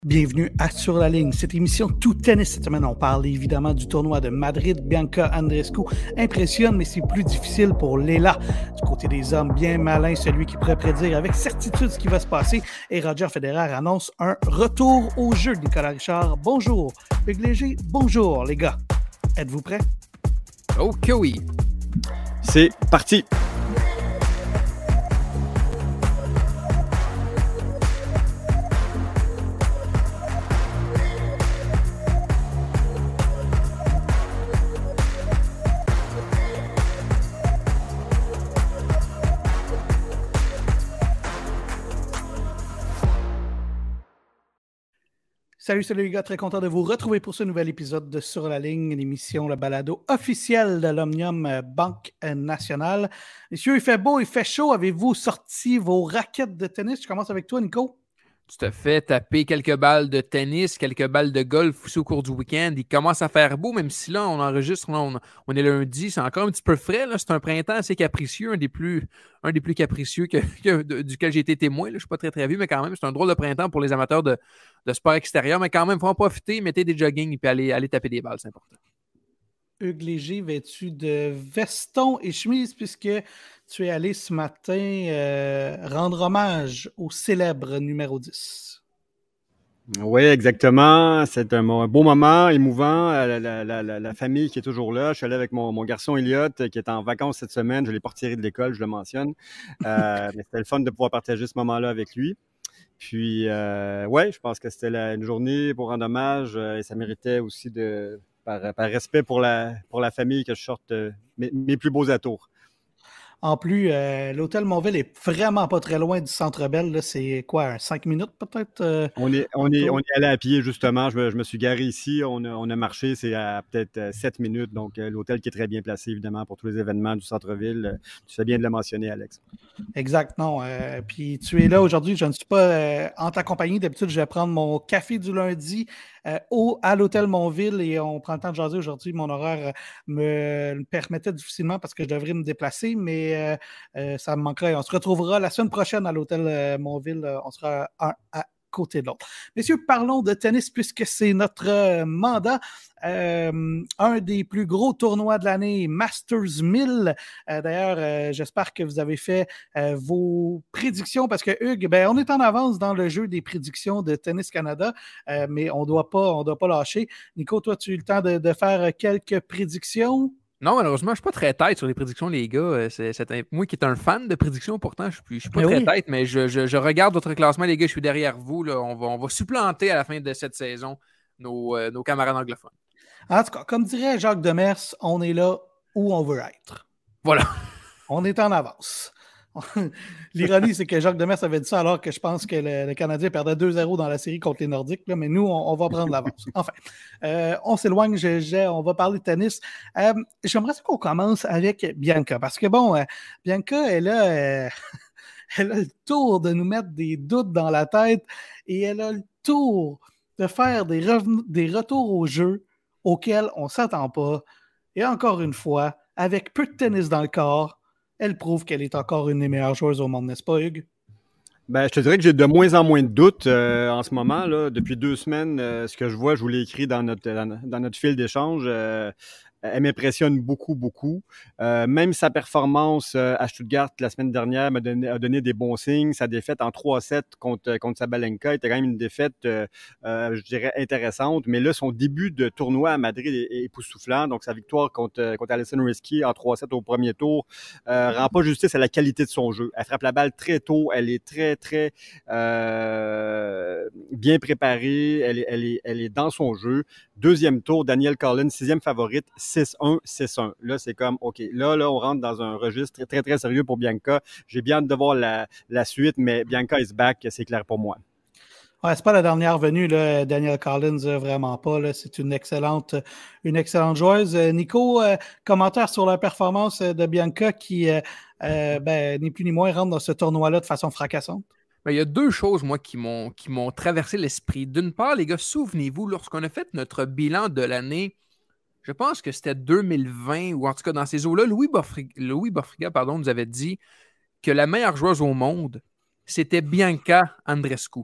Bienvenue à Sur la ligne. Cette émission tout tennis cette semaine, on parle évidemment du tournoi de Madrid. Bianca Andreescu impressionne, mais c'est plus difficile pour Layla. Du côté des hommes, bien malin, celui qui pourrait prédire avec certitude ce qui va se passer. Et Roger Federer annonce un retour au jeu. Nicolas Richard, bonjour. Hugues Léger, bonjour les gars. Êtes-vous prêts? Ok oui. C'est parti. Salut les gars, très content de vous retrouver pour ce nouvel épisode de Sur la ligne, l'émission, le balado officiel de l'Omnium Banque Nationale. Messieurs, il fait beau, il fait chaud. Avez-vous sorti vos raquettes de tennis? Je commence avec toi, Nico. Tout à fait. Taper quelques balles de tennis, quelques balles de golf aussi au cours du week-end. Il commence à faire beau, même si là, on enregistre, là, on est lundi. C'est encore un petit peu frais. Là. C'est un printemps assez capricieux, un des plus capricieux duquel j'ai été témoin. Là. Je ne suis pas très vieux, mais quand même, c'est un drôle de printemps pour les amateurs de sport extérieur. Mais quand même, il faut en profiter, mettez des jogging et puis aller taper des balles, c'est important. Hugues Léger, vêtu de veston et chemise, puisque tu es allé ce matin rendre hommage au célèbre numéro 10. Oui, exactement. C'est un beau moment, émouvant. La famille qui est toujours là. Je suis allé avec mon garçon Elliot, qui est en vacances cette semaine. Je ne l'ai pas retiré de l'école, je le mentionne. Mais c'était le fun de pouvoir partager ce moment-là avec lui. Puis, je pense que c'était une journée pour rendre hommage et ça méritait aussi par respect pour la famille que je sorte mes plus beaux atours. En plus, l'hôtel Montville est vraiment pas très loin du Centre Bell. Là, c'est quoi, 5 minutes peut-être? On est allé à pied, justement. Je me suis garé ici. On a marché, c'est à peut-être 7 minutes. Donc, l'hôtel qui est très bien placé, évidemment, pour tous les événements du centre-ville. Tu fais bien de le mentionner, Alex. Exact, non. Puis tu es là aujourd'hui. Je ne suis pas en ta compagnie. D'habitude, je vais prendre mon café du lundi à l'hôtel Montville et on prend le temps de jaser aujourd'hui. Mon horaire me le permettait difficilement parce que je devrais me déplacer, mais ça me manquerait. On se retrouvera la semaine prochaine à l'hôtel Montville. On sera un à côté de l'autre. Messieurs, parlons de tennis puisque c'est notre mandat. Un des plus gros tournois de l'année, Masters 1000. D'ailleurs, j'espère que vous avez fait vos prédictions parce que Hugues, on est en avance dans le jeu des prédictions de Tennis Canada, mais on doit pas lâcher. Nico, toi, tu as eu le temps de faire quelques prédictions? Non, malheureusement, je ne suis pas très tête sur les prédictions, les gars. Moi qui est un fan de prédictions, pourtant, je ne suis pas très tête, mais je regarde votre classement, les gars, je suis derrière vous. Là. On va supplanter à la fin de cette saison nos camarades anglophones. En tout cas, comme dirait Jacques Demers, on est là où on veut être. Voilà. On est en avance. L'ironie, c'est que Jacques Demers avait dit ça alors que je pense que le Canadien perdait 2-0 dans la série contre les Nordiques, là, mais nous, on va prendre l'avance. Enfin, on s'éloigne, on va parler de tennis. J'aimerais qu'on commence avec Bianca, parce que Bianca, elle a le tour de nous mettre des doutes dans la tête et elle a le tour de faire des retours au jeu auxquels on ne s'attend pas. Et encore une fois, avec peu de tennis dans le corps, elle prouve qu'elle est encore une des meilleures joueuses au monde, n'est-ce pas, Hugues? Je te dirais que j'ai de moins en moins de doutes en ce moment. Là. Depuis 2 semaines, ce que je vois, je vous l'ai écrit dans notre fil d'échange. Elle m'impressionne beaucoup, beaucoup. Même sa performance à Stuttgart la semaine dernière a donné des bons signes. Sa défaite en 3-7 contre Sabalenka était quand même une défaite, je dirais, intéressante. Mais là, son début de tournoi à Madrid est époustouflant. Donc, sa victoire contre Alison Risky en 3-7 au premier tour rend pas justice à la qualité de son jeu. Elle frappe la balle très tôt. Elle est très, très bien préparée. Elle est dans son jeu. Deuxième tour, Danielle Collins, 6e favorite, 6-1, 6-1. Là, c'est comme, OK, là, on rentre dans un registre très, très, très sérieux pour Bianca. J'ai bien hâte de voir la suite, mais Bianca is back, c'est clair pour moi. Ouais, c'est pas la dernière venue, là, Danielle Collins, vraiment pas. Là, c'est une excellente joueuse. Nico, commentaire sur la performance de Bianca qui, ni plus ni moins, rentre dans ce tournoi-là de façon fracassante? Il y a 2 choses, moi, qui m'ont traversé l'esprit. D'une part, les gars, souvenez-vous, lorsqu'on a fait notre bilan de l'année, je pense que c'était 2020, ou en tout cas dans ces eaux-là, Louis Bofriga, nous avait dit que la meilleure joueuse au monde, c'était Bianca Andreescu.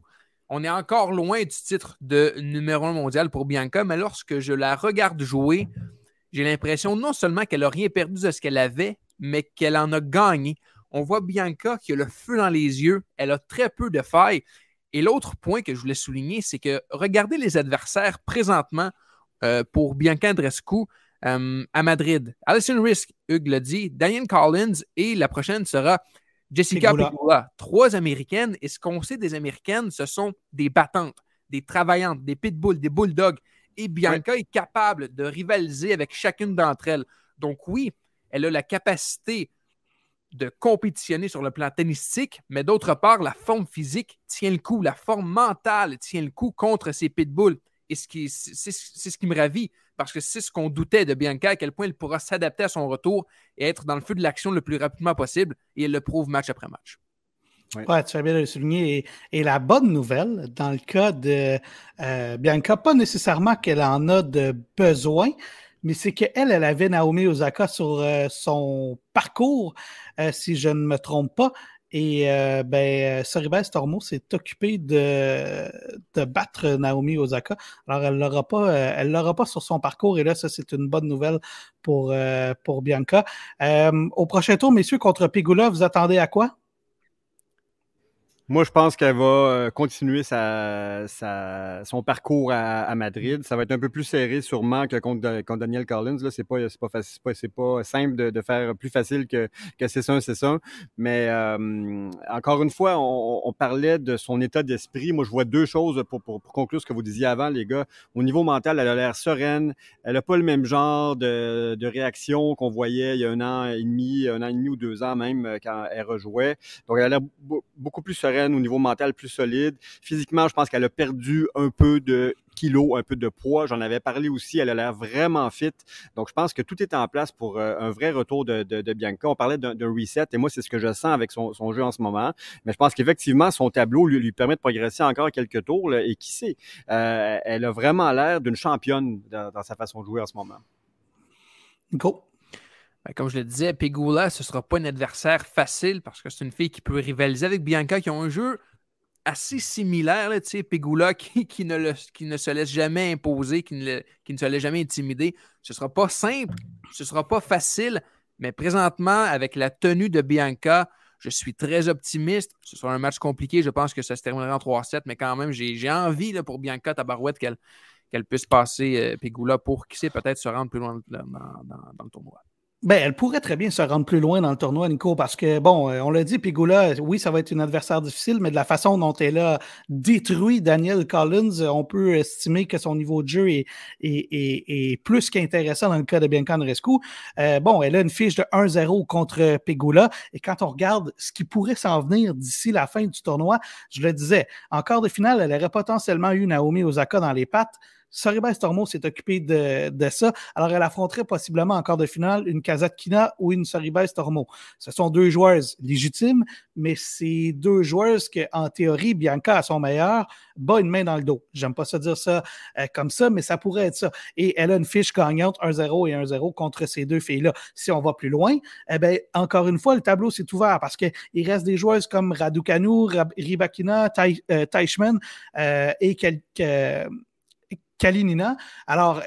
on est encore loin du titre de numéro 1 mondial pour Bianca, mais lorsque je la regarde jouer, j'ai l'impression non seulement qu'elle n'a rien perdu de ce qu'elle avait, mais qu'elle en a gagné. On voit Bianca qui a le feu dans les yeux, elle a très peu de failles. Et l'autre point que je voulais souligner, c'est que regardez les adversaires présentement pour Bianca Andreescu à Madrid. Alison Risk, Hugues l'a dit, Diane Collins et la prochaine sera Jessica Pegula. 3 Américaines. Et ce qu'on sait des Américaines, ce sont des battantes, des travaillantes, des pitbulls, des bulldogs. Et Bianca est capable de rivaliser avec chacune d'entre elles. Donc oui, elle a la capacité de compétitionner sur le plan tennistique, mais d'autre part, la forme physique tient le coup, la forme mentale tient le coup contre ces pitbulls. Et c'est ce qui me ravit, parce que c'est ce qu'on doutait de Bianca, à quel point elle pourra s'adapter à son retour et être dans le feu de l'action le plus rapidement possible, et elle le prouve match après match. Oui, tu as bien le souligner. Et la bonne nouvelle, dans le cas de Bianca, pas nécessairement qu'elle en a de besoin, mais c'est qu'elle avait Naomi Osaka sur son parcours, si je ne me trompe pas. Et Sorribes Tormo s'est occupée de battre Naomi Osaka. Alors, elle l'aura pas sur son parcours. Et là, ça, c'est une bonne nouvelle pour Bianca. Au prochain tour, messieurs, contre Pegula, vous attendez à quoi? Moi, je pense qu'elle va continuer son parcours à Madrid. Ça va être un peu plus serré sûrement que contre Danielle Collins. Là, c'est pas simple de faire plus facile que c'est ça. Mais encore une fois, on parlait de son état d'esprit. Moi, je vois 2 choses pour conclure ce que vous disiez avant, les gars. Au niveau mental, elle a l'air sereine. Elle a pas le même genre de réaction qu'on voyait il y a 1 an et demi ou 2 ans même quand elle rejouait. Donc, elle a l'air beaucoup plus sereine au niveau mental, plus solide. Physiquement, je pense qu'elle a perdu un peu de kilos, un peu de poids. J'en avais parlé aussi. Elle a l'air vraiment fit. Donc, je pense que tout est en place pour un vrai retour de Bianca. On parlait d'un reset et moi, c'est ce que je sens avec son jeu en ce moment. Mais je pense qu'effectivement, son tableau lui permet de progresser encore quelques tours. Là, et qui sait, elle a vraiment l'air d'une championne dans sa façon de jouer en ce moment. Go! Comme je le disais, Pegula, ce ne sera pas un adversaire facile parce que c'est une fille qui peut rivaliser avec Bianca, qui ont un jeu assez similaire. Là, Pegula qui ne se laisse jamais imposer, qui ne se laisse jamais intimider. Ce ne sera pas simple, ce ne sera pas facile, mais présentement, avec la tenue de Bianca, je suis très optimiste. Ce sera un match compliqué. Je pense que ça se terminera en 3-7, mais quand même, j'ai envie là, pour Bianca Tabarouette qu'elle puisse passer Pegula pour, qui sait, peut-être se rendre plus loin dans le tournoi. Ben, elle pourrait très bien se rendre plus loin dans le tournoi, Nico, parce que, bon, on l'a dit, Pegula, oui, ça va être une adversaire difficile, mais de la façon dont elle a détruit Danielle Collins, on peut estimer que son niveau de jeu est plus qu'intéressant dans le cas de Bianca Andreescu. Bon, elle a une fiche de 1-0 contre Pegula, et quand on regarde ce qui pourrait s'en venir d'ici la fin du tournoi, je le disais, en quart de finale, elle aurait potentiellement eu Naomi Osaka dans les pattes. Sorribes Tormo s'est occupé de ça. Alors, elle affronterait possiblement en quart de finale une Kasatkina ou une Sorribes Tormo. Ce sont 2 joueuses légitimes, mais c'est 2 joueuses que, en théorie, Bianca, à son meilleur, bat une main dans le dos. J'aime pas ça dire ça comme ça, mais ça pourrait être ça. Et elle a une fiche gagnante 1-0 et 1-0 contre ces 2 filles-là. Si on va plus loin, eh bien, encore une fois, le tableau s'est ouvert parce qu'il reste des joueuses comme Raducanu, Rybakina, Teichmann et quelques... Kalinina. Alors,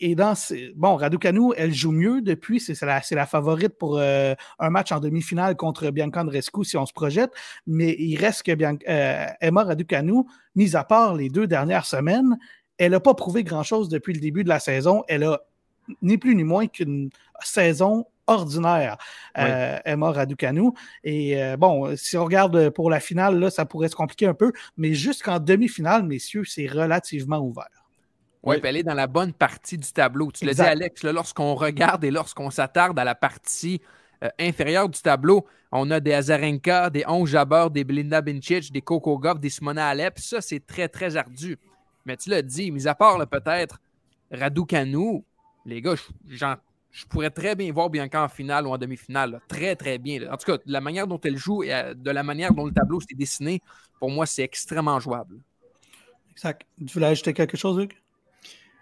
bon, Raducanu, elle joue mieux depuis. C'est la favorite pour un match en demi-finale contre Bianca Andreescu si on se projette. Mais il reste que Emma Raducanu, mis à part les 2 dernières semaines, elle n'a pas prouvé grand-chose depuis le début de la saison. Elle a ni plus ni moins qu'une saison ordinaire, Emma Raducanu. Et bon, si on regarde pour la finale, là, ça pourrait se compliquer un peu. Mais jusqu'en demi-finale, messieurs, c'est relativement ouvert. Oui, puis elle est dans la bonne partie du tableau. Tu l'as dit, Alex, là, lorsqu'on regarde et lorsqu'on s'attarde à la partie inférieure du tableau, on a des Azarenka, des Ons Jabeur, des Belinda Bencic, des Coco Gauff, des Simona Halep. Ça, c'est très, très ardu. Mais tu l'as dit, mis à part là, peut-être Raducanu, les gars, je pourrais très bien voir Bianca en finale ou en demi-finale. Là. Très, très bien. Là. En tout cas, de la manière dont elle joue et de la manière dont le tableau s'est dessiné, pour moi, c'est extrêmement jouable. Exact. Tu voulais ajouter quelque chose, Luc?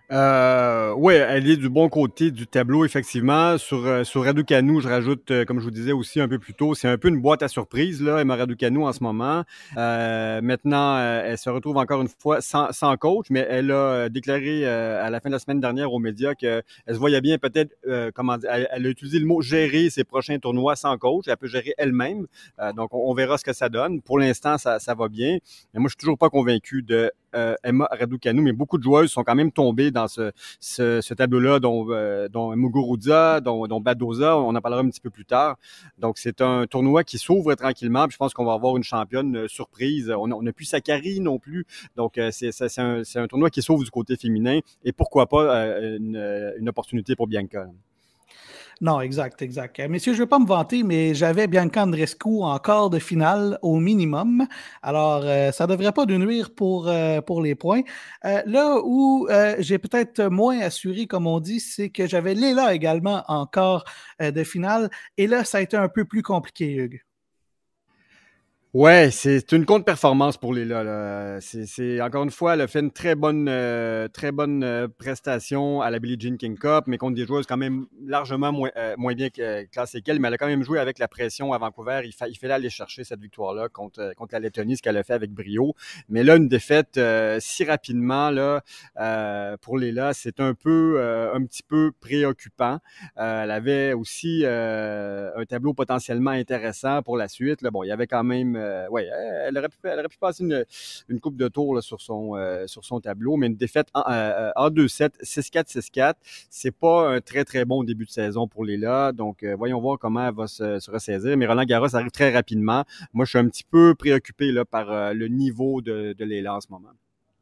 Oui, elle est du bon côté du tableau, effectivement. Sur Raducanu, je rajoute, comme je vous disais aussi un peu plus tôt, c'est un peu une boîte à surprise, là, Emma Raducanu en ce moment. Maintenant, elle se retrouve encore une fois sans coach, mais elle a déclaré à la fin de la semaine dernière aux médias qu'elle se voyait bien peut-être, elle a utilisé le mot gérer ses prochains tournois sans coach. Elle peut gérer elle-même. Donc, on verra ce que ça donne. Pour l'instant, ça va bien. Mais moi, je suis toujours pas convaincu de Emma Raducanu, mais beaucoup de joueuses sont quand même tombées dans ce tableau-là, dont Muguruza, dont Badoza, on en parlera un petit peu plus tard. Donc, c'est un tournoi qui s'ouvre tranquillement, puis je pense qu'on va avoir une championne surprise. On n'a plus Sakari non plus, donc c'est un tournoi qui s'ouvre du côté féminin, et pourquoi pas une opportunité pour Bianca. Non, exact. Messieurs, je ne vais pas me vanter, mais j'avais Bianca Andreescu en quart de finale au minimum. Alors, ça ne devrait pas nous nuire pour les points. Là où j'ai peut-être moins assuré, comme on dit, c'est que j'avais Layla également en quart de finale. Et là, ça a été un peu plus compliqué, Hugues. Ouais, c'est une contre-performance pour Léla, là. C'est encore une fois, elle a fait une très bonne prestation à la Billie Jean King Cup, mais contre des joueuses quand même largement moins bien classées qu'elle, mais elle a quand même joué avec la pression à Vancouver. Il fallait aller chercher cette victoire-là contre la Lettonie, ce qu'elle a fait avec brio. Mais là, une défaite si rapidement là pour Léla, c'est un petit peu préoccupant. Elle avait aussi un tableau potentiellement intéressant pour la suite. Là. Bon, il y avait quand même elle aurait pu passer une coupe de tours là, sur son tableau, mais une défaite en 2-7, 6-4, 6-4, c'est pas un très, très bon début de saison pour Léla. Donc, voyons voir comment elle va se ressaisir. Mais Roland Garros arrive très rapidement. Moi, je suis un petit peu préoccupé là, par le niveau de Léla en ce moment.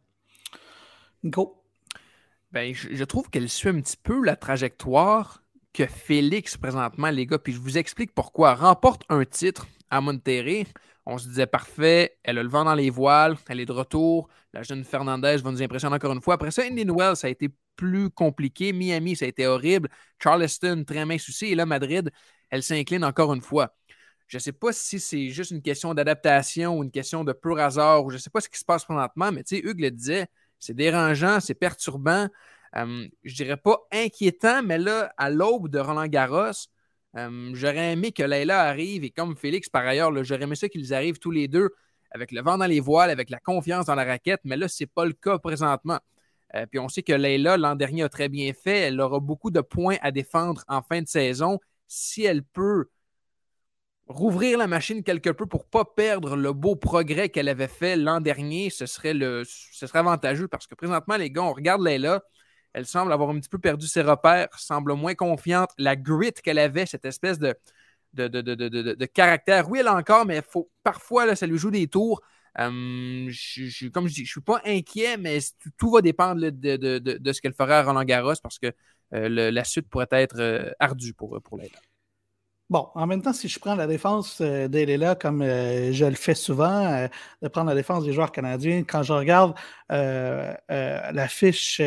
Nico? Ben, je trouve qu'elle suit un petit peu la trajectoire que Félix présentement, les gars. Puis je vous explique pourquoi. Remporte un titre à Monterrey. On se disait parfait, elle a le vent dans les voiles, elle est de retour. La jeune Fernandez va nous impressionner encore une fois. Après ça, Indian Wells, ça a été plus compliqué. Miami, ça a été horrible. Charleston, très mince souci. Et là, Madrid, elle s'incline encore une fois. Je ne sais pas si c'est juste une question d'adaptation ou une question de pur hasard, ou je ne sais pas ce qui se passe présentement, mais tu sais, Hugues le disait, c'est dérangeant, c'est perturbant. Je dirais pas inquiétant, mais là, à l'aube de Roland Garros, j'aurais aimé que Layla arrive et comme Félix, par ailleurs, là, j'aurais aimé ça qu'ils arrivent tous les deux avec le vent dans les voiles, avec la confiance dans la raquette, mais là, ce n'est pas le cas présentement. Puis on sait que Layla, l'an dernier, a très bien fait. Elle aura beaucoup de points à défendre en fin de saison. Si elle peut rouvrir la machine quelque peu pour ne pas perdre le beau progrès qu'elle avait fait l'an dernier, ce serait avantageux parce que présentement, les gars, on regarde Layla, elle semble avoir un petit peu perdu ses repères, semble moins confiante. La grit qu'elle avait, cette espèce de caractère, oui, elle a encore, mais parfois, là, ça lui joue des tours. Comme je dis, je ne suis pas inquiet, mais tout va dépendre là, de ce qu'elle fera à Roland Garros parce que la suite pourrait être ardue pour Layla. Bon, en même temps, si je prends la défense d'Elela comme je le fais souvent, de prendre la défense des joueurs canadiens, quand je regarde la fiche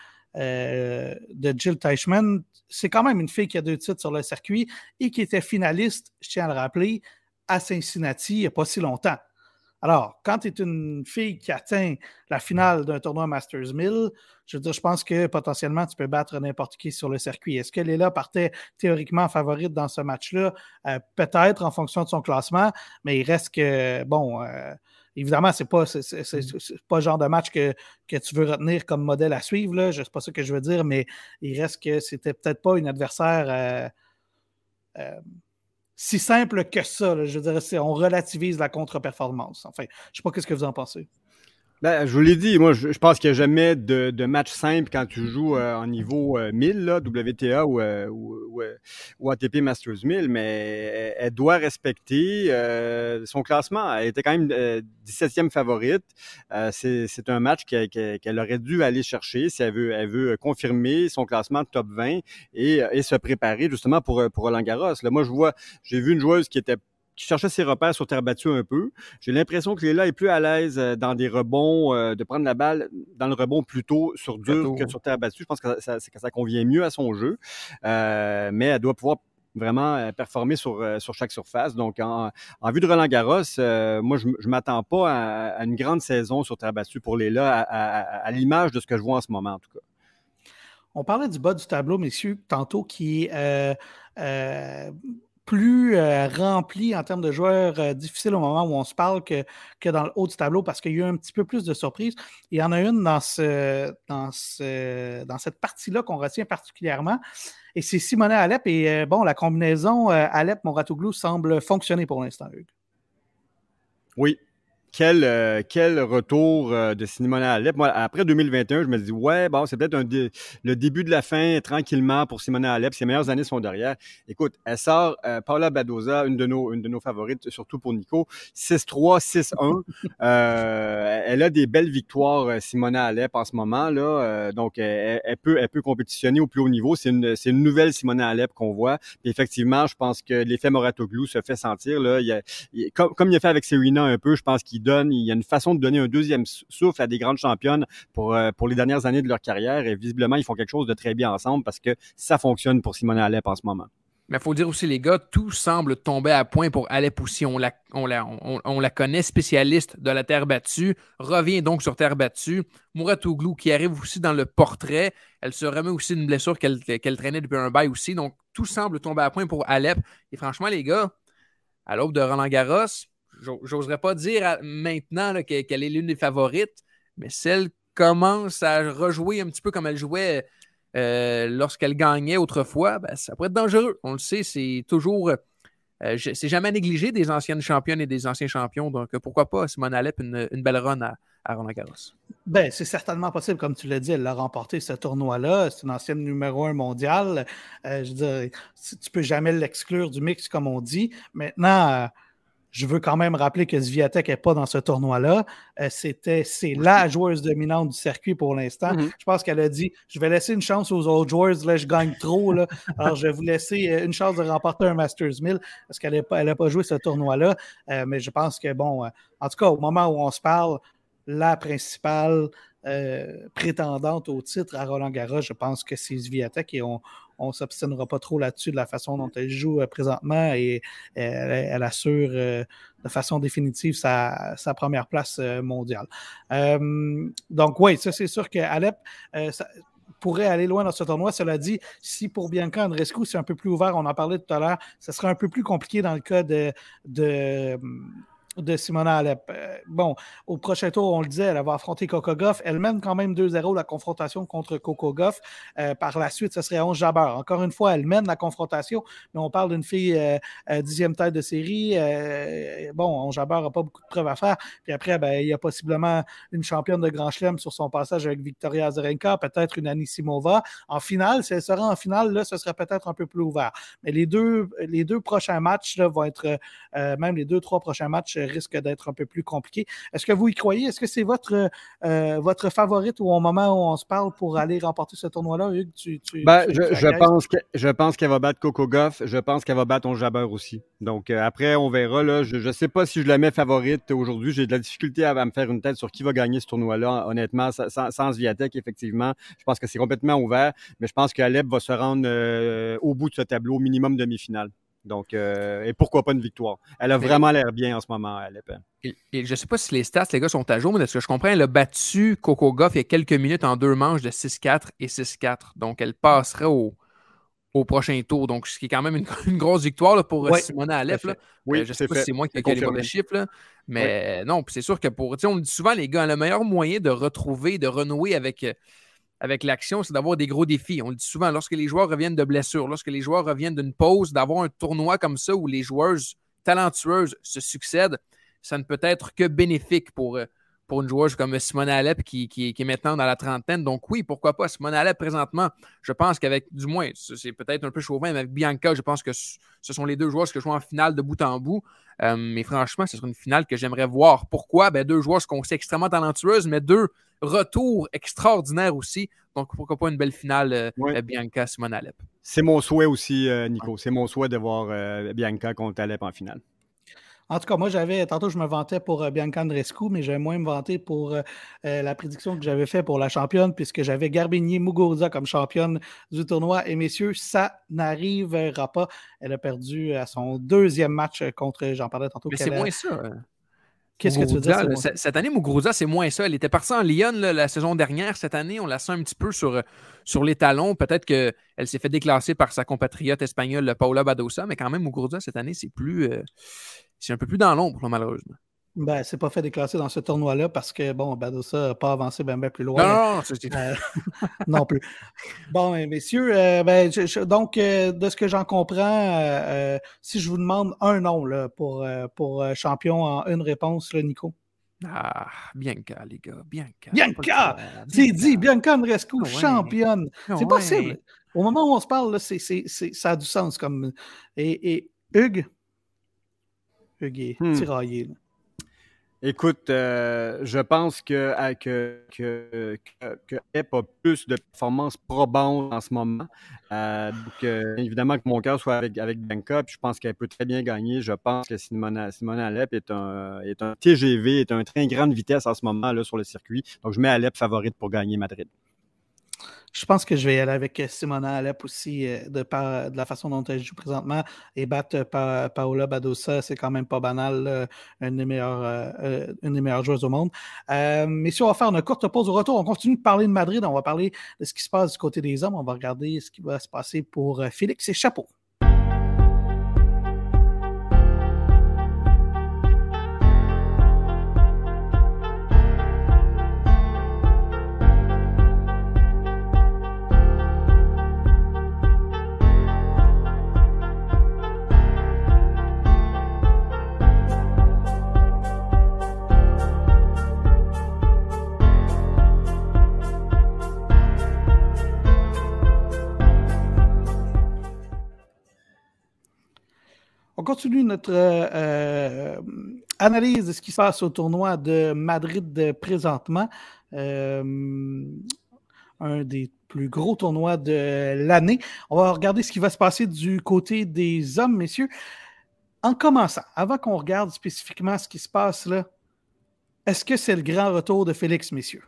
de Jill Teichmann, c'est quand même une fille qui a 2 titres sur le circuit et qui était finaliste, je tiens à le rappeler, à Cincinnati il n'y a pas si longtemps. Alors, quand tu es une fille qui atteint la finale d'un tournoi Masters 1000, je veux dire, je pense que potentiellement, tu peux battre n'importe qui sur le circuit. Est-ce que Layla partait théoriquement favorite dans ce match-là? Peut-être en fonction de son classement, mais il reste que, bon, évidemment, c'est pas le genre de match que tu veux retenir comme modèle à suivre, là. C'est pas ça que je veux dire, mais il reste que c'était peut-être pas une adversaire si simple que ça. Là. Je veux dire, on relativise la contre-performance. Enfin, je ne sais pas ce que vous en pensez. Ben, je vous l'ai dit, moi, je pense qu'il n'y a jamais de match simple quand tu joues en niveau 1000, là, WTA ou ATP Masters 1000, mais elle doit respecter son classement. Elle était quand même 17e favorite. C'est un match qu'elle aurait dû aller chercher si elle veut confirmer son classement de top 20 et se préparer justement pour Roland Garros. Là, moi, j'ai vu une joueuse qui cherchait ses repères sur terre battue un peu. J'ai l'impression que Layla est plus à l'aise dans des rebonds, de prendre la balle dans le rebond plutôt sur dur que sur terre battue. Je pense que ça convient mieux à son jeu, mais elle doit pouvoir vraiment performer sur chaque surface. Donc, en vue de Roland Garros, moi, je m'attends pas à une grande saison sur terre battue pour Layla, à l'image de ce que je vois en ce moment, en tout cas. On parlait du bas du tableau, messieurs, tantôt, qui est plus rempli en termes de joueurs difficiles au moment où on se parle que dans le haut du tableau parce qu'il y a eu un petit peu plus de surprises. Il y en a une dans cette partie-là qu'on retient particulièrement. Et c'est Simonet Alep. Et la combinaison Alep-Mouratoglou semble fonctionner pour l'instant, Hugues. Oui. Quel retour de Simonet Alep. Moi, après 2021, je me dis, c'est peut-être le début de la fin, tranquillement, pour Simonet Alep. Ses meilleures années sont derrière. Écoute, elle sort Paula Badoza, une de nos favorites, surtout pour Nico, 6-3, 6-1. Elle a des belles victoires, Simonet Alep, en ce moment, là. Donc, elle peut compétitionner au plus haut niveau. C'est une nouvelle Simonet Alep qu'on voit. Puis effectivement, je pense que l'effet Mouratoglou se fait sentir, là. Comme il a fait avec Serena un peu, je pense qu'il y a une façon de donner un deuxième souffle à des grandes championnes pour les dernières années de leur carrière et visiblement, ils font quelque chose de très bien ensemble parce que ça fonctionne pour Simonet Alep en ce moment. Mais il faut dire aussi, les gars, tout semble tomber à point pour Alep aussi. On la connaît, spécialiste de la terre battue, revient donc sur terre battue. Mouratoglou qui arrive aussi dans le portrait. Elle se remet aussi d'une blessure qu'elle traînait depuis un bail aussi. Donc, tout semble tomber à point pour Alep. Et franchement, les gars, à l'aube de Roland-Garros, j'oserais pas dire maintenant là, qu'elle est l'une des favorites, mais celle commence à rejouer un petit peu comme elle jouait lorsqu'elle gagnait autrefois. Ça pourrait être dangereux. On le sait, c'est toujours... c'est jamais négligé des anciennes championnes et des anciens champions. Donc, pourquoi pas Simone Alep une belle run à Roland-Garros? C'est certainement possible. Comme tu l'as dit, elle a remporté ce tournoi-là. C'est une ancienne numéro 1 mondiale. Je veux dire, tu peux jamais l'exclure du mix, comme on dit. Maintenant... je veux quand même rappeler que Swiatek n'est pas dans ce tournoi-là. C'est la joueuse dominante du circuit pour l'instant. Mm-hmm. Je pense qu'elle a dit, je vais laisser une chance aux autres joueuses, là, je gagne trop. Là. Alors, je vais vous laisser une chance de remporter un Masters 1000 parce qu'elle n'a pas joué ce tournoi-là. Mais je pense que, en tout cas, au moment où on se parle, la principale prétendante au titre à Roland-Garros, je pense que c'est Swiatek et on ne s'obstinera pas trop là-dessus de la façon dont elle joue présentement et elle assure de façon définitive sa première place mondiale. Donc oui, ça c'est sûr qu'Alep pourrait aller loin dans ce tournoi. Cela dit, si pour Bianca Andreescu, c'est un peu plus ouvert, on en parlait tout à l'heure, ce serait un peu plus compliqué dans le cas de Simona Alep. Au prochain tour, on le disait, elle va affronter Coco Gauff. Elle mène quand même 2-0 la confrontation contre Coco Gauff. Par la suite, ce serait Ons Jabeur. Encore une fois, elle mène la confrontation, mais on parle d'une fille 10e tête de série. Ons Jabeur n'a pas beaucoup de preuves à faire. Puis après, il y a possiblement une championne de Grand Chelem sur son passage avec Victoria Azarenka, peut-être une Anisimova. En finale, si elle sera en finale, là, ce serait peut-être un peu plus ouvert. Mais les deux prochains matchs là, vont être, même les 2-3 prochains matchs risque d'être un peu plus compliqué. Est-ce que vous y croyez? Est-ce que c'est votre favorite au moment où on se parle pour aller remporter ce tournoi-là, Hugues? Je pense qu'elle va battre Coco Gauff. Je pense qu'elle va battre Ons Jabeur aussi. Donc, après, on verra. Là, je ne sais pas si je la mets favorite aujourd'hui. J'ai de la difficulté à me faire une tête sur qui va gagner ce tournoi-là. Honnêtement, sans Swiatek, effectivement, je pense que c'est complètement ouvert. Mais je pense qu'Alep va se rendre au bout de ce tableau, minimum demi-finale. Donc, et pourquoi pas une victoire? Elle a vraiment l'air bien en ce moment, Alep. Et je ne sais pas si les stats, les gars, sont à jour, mais de ce que je comprends, elle a battu Coco Gauff il y a quelques minutes en 2 manches de 6-4 et 6-4. Donc, elle passerait au prochain tour. Donc, ce qui est quand même une grosse victoire là, pour Simona Alep. Là. Oui, je ne sais pas si c'est moi qui ai les mauvais chiffres, là, mais non, c'est sûr que on le dit souvent, les gars, le meilleur moyen de retrouver, de renouer avec l'action, c'est d'avoir des gros défis. On le dit souvent, lorsque les joueurs reviennent de blessures, lorsque les joueurs reviennent d'une pause, d'avoir un tournoi comme ça où les joueuses talentueuses se succèdent, ça ne peut être que bénéfique pour une joueuse comme Simona Alep qui est maintenant dans la trentaine. Donc oui, pourquoi pas. Simona Alep, présentement, je pense qu'avec, du moins, c'est peut-être un peu chauvin, mais avec Bianca, je pense que ce sont les 2 joueuses que je joue en finale de bout en bout. Mais franchement, ce serait une finale que j'aimerais voir. Pourquoi? 2 joueuses qu'on sait extrêmement talentueuses, mais 2 retours extraordinaires aussi. Donc pourquoi pas une belle finale Bianca-Simona Alep? C'est mon souhait aussi, Nico. C'est mon souhait de voir Bianca contre Alep en finale. En tout cas, moi, tantôt, je me vantais pour Bianca Andreescu, mais j'avais moins me vanter pour la prédiction que j'avais faite pour la championne, puisque j'avais Garbiñe Muguruza comme championne du tournoi. Et messieurs, ça n'arrivera pas. Elle a perdu à son 2e match contre, j'en parlais tantôt. Mais c'est moins ça. Qu'est-ce que tu veux dire? Cette année, Muguruza, c'est moins ça. Elle était partie en Lyon la saison dernière. Cette année, on la sent un petit peu sur les talons. Peut-être qu'elle s'est fait déclasser par sa compatriote espagnole, Paula Badosa, mais quand même, Muguruza, cette année, c'est un peu plus dans l'ombre, malheureusement. Ben, c'est pas fait déclasser dans ce tournoi-là parce que, bon, Badosa n'a pas avancé bien plus loin. Non, non plus. Bon, messieurs, donc, de ce que j'en comprends, si je vous demande un nom là, pour champion en une réponse, là, Nico. Ah, Bianca, les gars, Bianca. Bianca! C'est dit, Bianca Andreescu, championne. C'est possible. Au moment où on se parle, là, ça a du sens. Et Hugues est tiraillé, là. Écoute, je pense que Ep a plus de performances probantes en ce moment. Donc, évidemment que mon cœur soit avec Bianca, puis je pense qu'elle peut très bien gagner. Je pense que Simona Alep est un TGV, est un train grande vitesse en ce moment là, sur le circuit. Donc, je mets Alep favorite pour gagner Madrid. Je pense que je vais y aller avec Simona Alep aussi, de la façon dont elle joue présentement. Et battre Paola Badosa, c'est quand même pas banal, une des meilleures joueuses au monde. Messieurs, on va faire une courte pause au retour. On continue de parler de Madrid. On va parler de ce qui se passe du côté des hommes. On va regarder ce qui va se passer pour Félix et Chapeau. On continue notre analyse de ce qui se passe au tournoi de Madrid présentement. Un des plus gros tournois de l'année. On va regarder ce qui va se passer du côté des hommes, messieurs. En commençant, avant qu'on regarde spécifiquement ce qui se passe là, est-ce que c'est le grand retour de Félix, messieurs?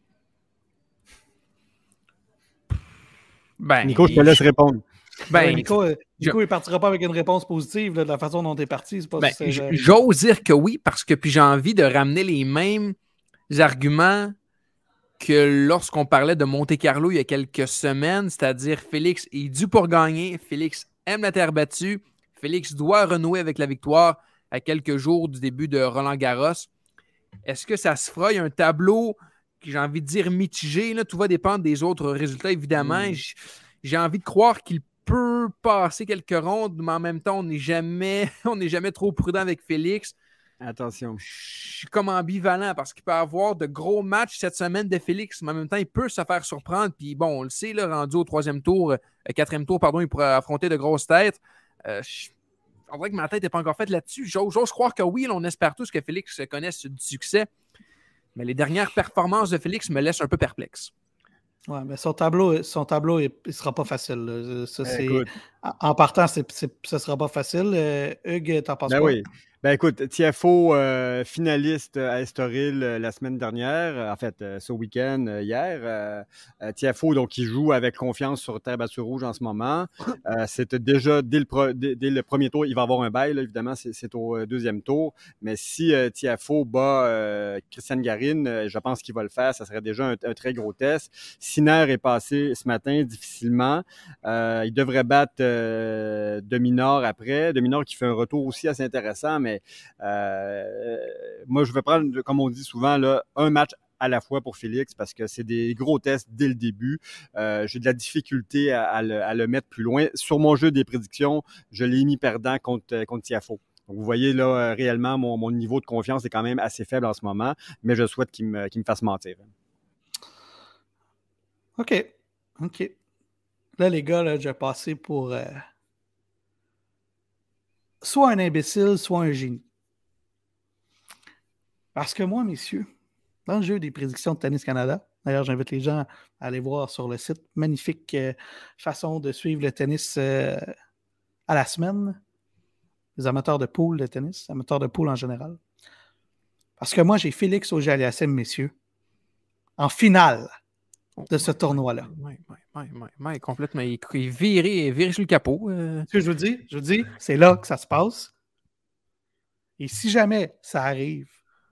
Nico, je te laisse répondre. Nico, il ne partira pas avec une réponse positive là, de la façon dont tu es parti. J'ose dire que oui, parce que puis j'ai envie de ramener les mêmes arguments que lorsqu'on parlait de Monte-Carlo il y a quelques semaines, c'est-à-dire Félix est dû pour gagner, Félix aime la terre battue, Félix doit renouer avec la victoire à quelques jours du début de Roland-Garros. Est-ce que ça se fera? Il y a un tableau que j'ai envie de dire mitigé, là, tout va dépendre des autres résultats, évidemment. J'ai envie de croire qu'il peut passer quelques rondes, mais en même temps, on n'est jamais trop prudent avec Félix. Attention. Je suis comme ambivalent parce qu'il peut avoir de gros matchs cette semaine de Félix, mais en même temps, il peut se faire surprendre. Puis bon, on le sait, là, rendu au quatrième tour, il pourra affronter de grosses têtes. On dirait que ma tête n'est pas encore faite là-dessus. J'ose croire que oui, là, on espère tous que Félix connaisse du succès. Mais les dernières performances de Félix me laissent un peu perplexe. Oui, mais son tableau, il ne sera pas facile. Ça, en partant, ce ne sera pas facile. Hugues, t'en penses quoi? Oui. Ben écoute, Tiafoe, finaliste à Estoril la semaine dernière, en fait, ce week-end, hier. Tiafoe, donc, qui joue avec confiance sur terre battue rouge en ce moment. C'était déjà, dès le premier tour, il va avoir un bail, là, évidemment, c'est au deuxième tour. Mais si Tiafoe bat Christiane Garin, je pense qu'il va le faire. Ça serait déjà un très gros test. Sinner est passé ce matin difficilement. Il devrait battre De Minaur après. De Minaur qui fait un retour aussi assez intéressant, mais moi, je vais prendre, comme on dit souvent, là, un match à la fois pour Félix parce que c'est des gros tests dès le début. J'ai de la difficulté à le mettre plus loin. Sur mon jeu des prédictions, je l'ai mis perdant contre Tiafoe. Donc, vous voyez, là, réellement, mon niveau de confiance est quand même assez faible en ce moment, mais je souhaite qu'il me fasse mentir. OK. Là, les gars, là, j'ai passé pour... soit un imbécile, soit un génie. Parce que moi, messieurs, dans le jeu des prédictions de Tennis Canada, d'ailleurs, j'invite les gens à aller voir sur le site, magnifique façon de suivre le tennis à la semaine, les amateurs de pool de tennis, amateurs de pool en général. Parce que moi, j'ai Félix Auger-Aliassime, messieurs, en finale de ce tournoi-là. Oui, complètement. Il est viré sur le capot. Ce que je vous dis, c'est là que ça se passe. Et si jamais ça arrive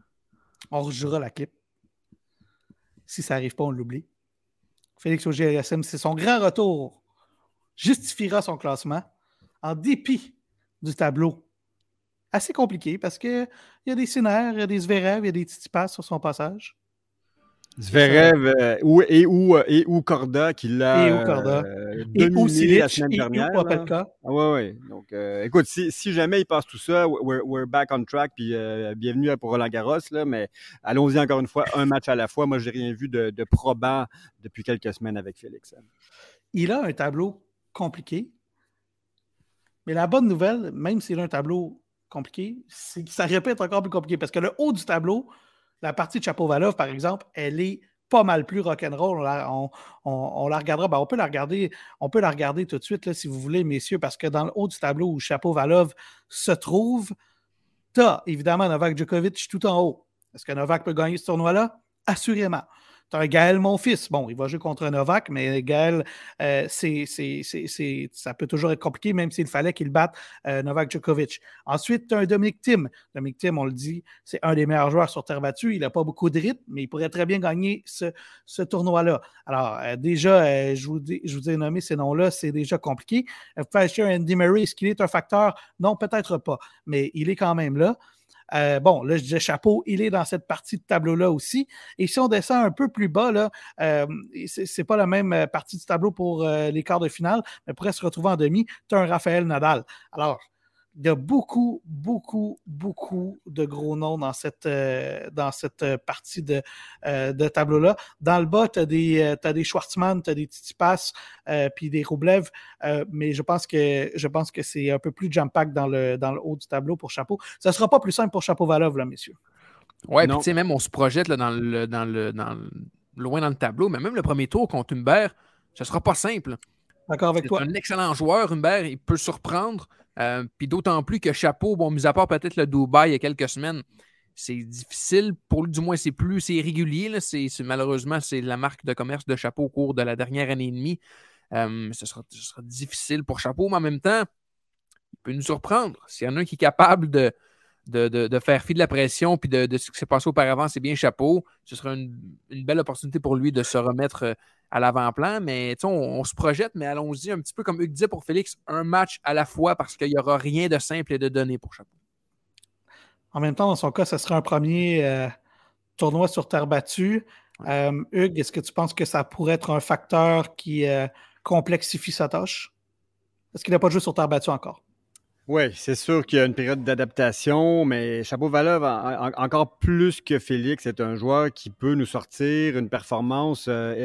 On rejouera la clip. Si ça n'arrive pas, on l'oublie. Félix Auger-Aliassime, c'est son grand retour. Justifiera son classement en dépit du tableau. Assez compliqué parce qu'il y a des Sinner, il y a des Zverev, il y a des Tsitsipas sur son passage. Zverev ou Korda qui l'a dominé la semaine dernière. Oui. Donc, écoute, si jamais il passe tout ça, we're back on track, puis bienvenue pour Roland-Garros, là, mais allons-y encore une fois, un match à la fois. Moi, je n'ai rien vu de probant depuis quelques semaines avec Félix. Il a un tableau compliqué, mais la bonne nouvelle, même s'il a un tableau compliqué, c'est que ça répète encore plus compliqué, parce que le haut du tableau, la partie de Shapovalov, par exemple, elle est pas mal plus rock'n'roll. On la regardera. Ben, on peut la regarder tout de suite, là, si vous voulez, messieurs, parce que dans le haut du tableau où Shapovalov se trouve, tu as évidemment Novak Djokovic tout en haut. Est-ce que Novak peut gagner ce tournoi-là? Assurément. Tu as un Gaël Monfils. Bon, il va jouer contre Novak, mais Gaël, ça peut toujours être compliqué, même s'il fallait qu'il batte Novak Djokovic. Ensuite, tu as un Dominic Thiem. Dominic Thiem, on le dit, c'est un des meilleurs joueurs sur terre battue. Il n'a pas beaucoup de rythme, mais il pourrait très bien gagner ce tournoi-là. Alors, déjà, je vous ai nommé ces noms-là, c'est déjà compliqué. Faire un Andy Murray, est-ce qu'il est un facteur? Non, peut-être pas, mais il est quand même là. Bon, là, je disais Chapeau, il est dans cette partie de tableau-là aussi. Et si on descend un peu plus bas, là, c'est pas la même partie du tableau pour les quarts de finale, mais pourrait se retrouver en demi, tu as un Raphaël Nadal. Alors, il y a beaucoup de gros noms dans cette partie de tableau-là. Dans le bas, tu as des Schwartzmann, tu as des Tsitsipas, puis des Rublev, mais je pense que c'est un peu plus jump-pack dans le haut du tableau pour Chapeau. Ça ne sera pas plus simple pour Shapovalov, là, messieurs. Ouais, puis tu sais, même on se projette là, loin dans le tableau, mais même le premier tour contre Humbert, ce ne sera pas simple. D'accord avec toi. C'est un excellent joueur, Humbert, il peut surprendre. Puis d'autant plus que Chapeau, bon, mis à part peut-être le Dubaï il y a quelques semaines, c'est difficile pour lui, du moins c'est régulier. Là, malheureusement, c'est la marque de commerce de Chapeau au cours de la dernière année et demie. Ce sera difficile pour Chapeau, mais en même temps, il peut nous surprendre. S'il y en a un qui est capable de faire fi de la pression puis de ce qui s'est passé auparavant, c'est bien Chapeau. Ce sera une belle opportunité pour lui de se remettre à l'avant-plan. Mais on se projette, mais allons-y un petit peu comme Hugues disait pour Félix, un match à la fois parce qu'il n'y aura rien de simple et de donné pour Chapeau. En même temps, dans son cas, ce sera un premier tournoi sur terre battue. Ouais. Hugues, est-ce que tu penses que ça pourrait être un facteur qui complexifie sa tâche? Est-ce qu'il n'a pas joué sur terre battue encore? Oui, c'est sûr qu'il y a une période d'adaptation, mais Shapovalov, encore plus que Félix, c'est un joueur qui peut nous sortir une performance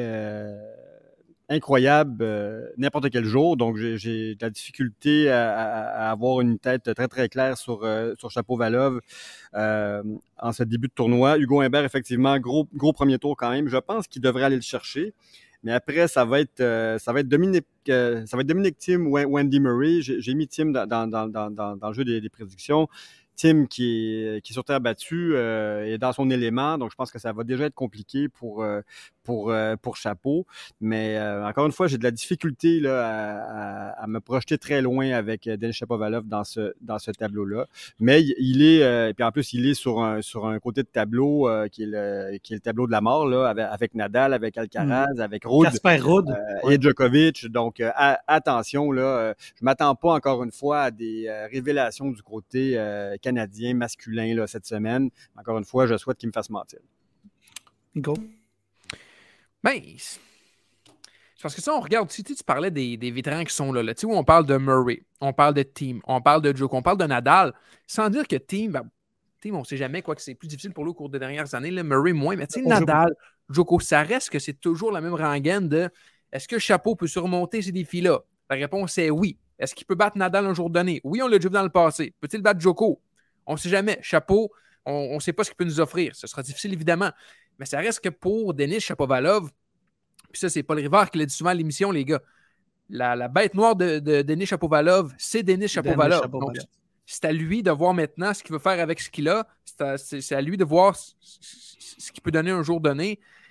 incroyable n'importe quel jour. Donc, j'ai de la difficulté à avoir une tête très, très claire sur Shapovalov en ce début de tournoi. Hugo Humbert, effectivement, gros premier tour quand même. Je pense qu'il devrait aller le chercher. Mais après, ça va être Dominic Thiem ou Andy Murray. J'ai mis Thiem dans le jeu des prédictions. Thiem qui est sur terre battue est dans son élément, donc je pense que ça va déjà être compliqué pour Chapeau. Mais encore une fois, j'ai de la difficulté là, à me projeter très loin avec Denis Shapovalov dans ce tableau-là. Mais il est, puis en plus, il est sur un côté de tableau qui est le tableau de la mort là, avec Nadal, avec Alcaraz, avec Ruud, et Djokovic. Donc attention là, je m'attends pas encore une fois à des révélations du côté canadien masculin là, cette semaine. Encore une fois, je souhaite qu'il me fasse mentir. Go. Ben, parce que ça, on regarde, tu parlais des vétérans qui sont là, tu sais, où on parle de Murray, on parle de Thiem, on parle de Djoko, on parle de Nadal, sans dire que Thiem, on ne sait jamais quoi que c'est plus difficile pour lui au cours des dernières années, là, Murray moins, mais tu sais, Nadal, Djoko, ça reste que c'est toujours la même rengaine de est-ce que Chapeau peut surmonter ces défis-là? La réponse est oui. Est-ce qu'il peut battre Nadal un jour donné? Oui, on l'a déjà vu dans le passé. Peut-il battre Djoko? On ne sait jamais. Chapeau, on ne sait pas ce qu'il peut nous offrir. Ce sera difficile, évidemment. Mais ça reste que pour Denis Shapovalov, puis ça, c'est Paul Rivard qui l'a dit souvent à l'émission, les gars, la bête noire de Denis Shapovalov, c'est Denis Shapovalov. Donc, c'est à lui de voir maintenant ce qu'il veut faire avec ce qu'il a. C'est à lui de voir ce qu'il peut donner un jour donné.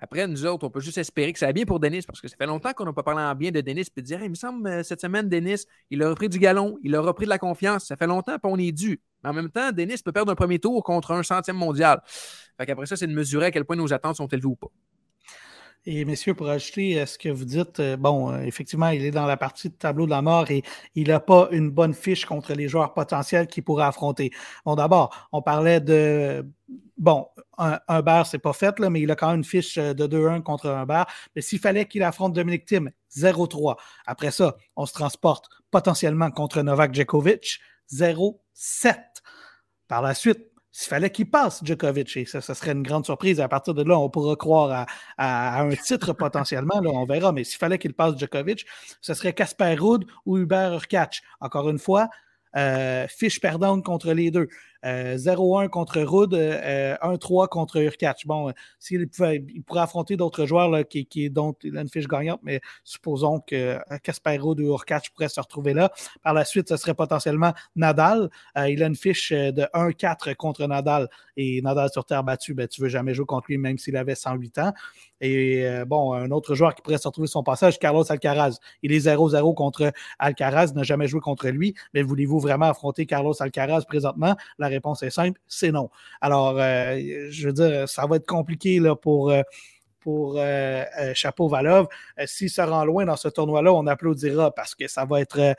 Après, nous autres, on peut juste espérer que ça va bien pour Denis, parce que ça fait longtemps qu'on n'a pas parlé en bien de Denis, puis dire, hey, il me semble, cette semaine, Denis, il a repris du galon, il a repris de la confiance, ça fait longtemps, puis on est dû. Mais en même temps, Denis peut perdre un premier tour contre un 100e mondial. Fait qu'après ça, c'est de mesurer à quel point nos attentes sont élevées ou pas. Et messieurs, pour ajouter ce que vous dites, effectivement, il est dans la partie de tableau de la mort et il n'a pas une bonne fiche contre les joueurs potentiels qu'il pourrait affronter. Bon, d'abord, on parlait de... Bon, un Bear, c'est pas fait, là, mais il a quand même une fiche de 2-1 contre un Bear. Mais s'il fallait qu'il affronte Dominic Thiem, 0-3. Après ça, on se transporte potentiellement contre Novak Djokovic, 0-7. Par la suite, s'il fallait qu'il passe Djokovic, et ça serait une grande surprise. À partir de là, on pourra croire à un titre potentiellement, là, on verra. Mais s'il fallait qu'il passe Djokovic, ce serait Casper Ruud ou Hubert Hurkacz. Encore une fois, fiche perdante contre les deux. 0-1 contre Ruud, 1-3 contre Hurkacz. Bon, il pourrait affronter d'autres joueurs là, dont il a une fiche gagnante, mais supposons que Casper Ruud ou Hurkacz pourraient se retrouver là. Par la suite, ce serait potentiellement Nadal. Il a une fiche de 1-4 contre Nadal. Et Nadal sur terre battue, tu ne veux jamais jouer contre lui, même s'il avait 108 ans. Et un autre joueur qui pourrait se retrouver son passage, Carlos Alcaraz. Il est 0-0 contre Alcaraz, n'a jamais joué contre lui. Mais voulez-vous vraiment affronter Carlos Alcaraz présentement? La réponse est simple, c'est non. Alors, je veux dire, ça va être compliqué là, pour Shapovalov. S'il se rend loin dans ce tournoi-là, on applaudira parce que ça va être...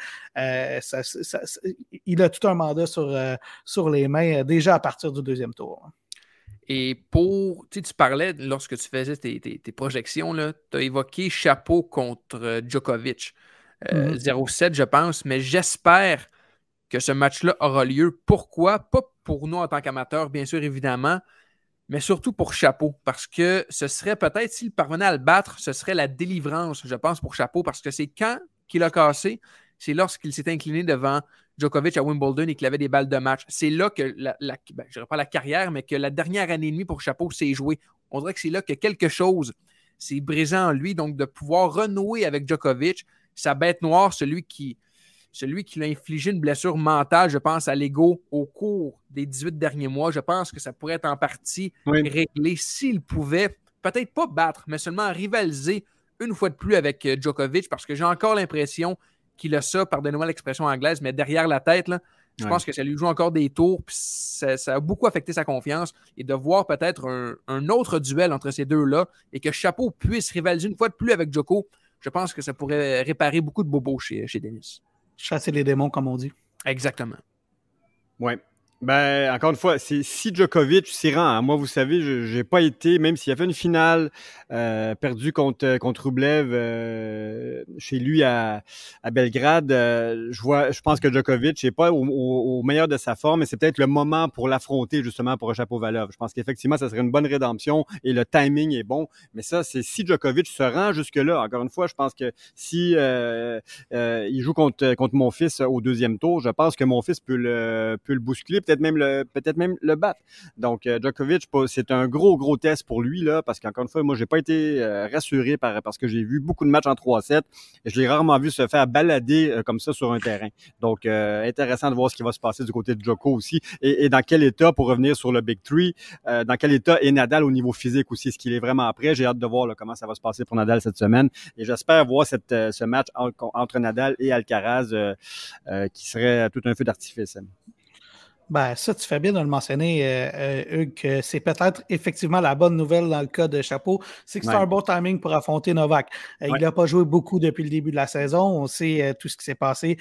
il a tout un mandat sur les mains déjà à partir du deuxième tour. Et tu parlais, lorsque tu faisais tes projections, tu as évoqué Chapeau contre Djokovic. 0-7, je pense, mais j'espère que ce match-là aura lieu. Pourquoi? Pas pour nous en tant qu'amateurs, bien sûr, évidemment, mais surtout pour Chapeau, parce que ce serait peut-être, s'il parvenait à le battre, ce serait la délivrance, je pense, pour Chapeau, parce que c'est quand qu'il a cassé, c'est lorsqu'il s'est incliné devant Djokovic à Wimbledon et qu'il avait des balles de match. C'est là que, je ne dirais pas la carrière, mais que la dernière année et demie pour Chapeau s'est jouée. On dirait que c'est là que quelque chose s'est brisé en lui, donc de pouvoir renouer avec Djokovic, sa bête noire, celui qui lui a infligé une blessure mentale, je pense, à l'ego au cours des 18 derniers mois. Je pense que ça pourrait être en partie réglé s'il pouvait, peut-être pas battre, mais seulement rivaliser une fois de plus avec Djokovic, parce que j'ai encore l'impression qu'il a ça, pardonnez-moi l'expression anglaise, mais derrière la tête, là, je pense que ça lui joue encore des tours, puis ça a beaucoup affecté sa confiance, et de voir peut-être un autre duel entre ces deux-là, et que Chapeau puisse rivaliser une fois de plus avec Djoko, je pense que ça pourrait réparer beaucoup de bobos chez Denis. Chasser les démons, comme on dit. Exactement. Oui. Ben, encore une fois, si Djokovic s'y rend, hein, moi, vous savez, je n'ai pas été, même s'il a fait une finale perdue contre Rublev chez lui à Belgrade, je pense que Djokovic n'est pas au meilleur de sa forme, et c'est peut-être le moment pour l'affronter, justement, pour Shapovalov. Je pense qu'effectivement, ça serait une bonne rédemption et le timing est bon. Mais ça, c'est si Djokovic se rend jusque-là. Encore une fois, je pense que si il joue contre mon fils au deuxième tour, je pense que mon fils peut le bousculer, peut-être même le battre. Donc, Djokovic, c'est un gros test pour lui, là, parce qu'encore une fois, moi, j'ai pas été rassuré parce que j'ai vu beaucoup de matchs en 3-7 et je l'ai rarement vu se faire balader comme ça sur un terrain. Donc, intéressant de voir ce qui va se passer du côté de Djoko aussi et dans quel état, pour revenir sur le Big Three, dans quel état est Nadal au niveau physique aussi, est-ce qu'il est vraiment prêt? J'ai hâte de voir là, comment ça va se passer pour Nadal cette semaine et j'espère voir ce match entre Nadal et Alcaraz qui serait tout un feu d'artifice. Ben, ça, tu fais bien de le mentionner, Hugues, que c'est peut-être effectivement la bonne nouvelle dans le cas de Chapeau, c'est que c'est un bon timing pour affronter Novak. Il n'a pas joué beaucoup depuis le début de la saison, on sait tout ce qui s'est passé.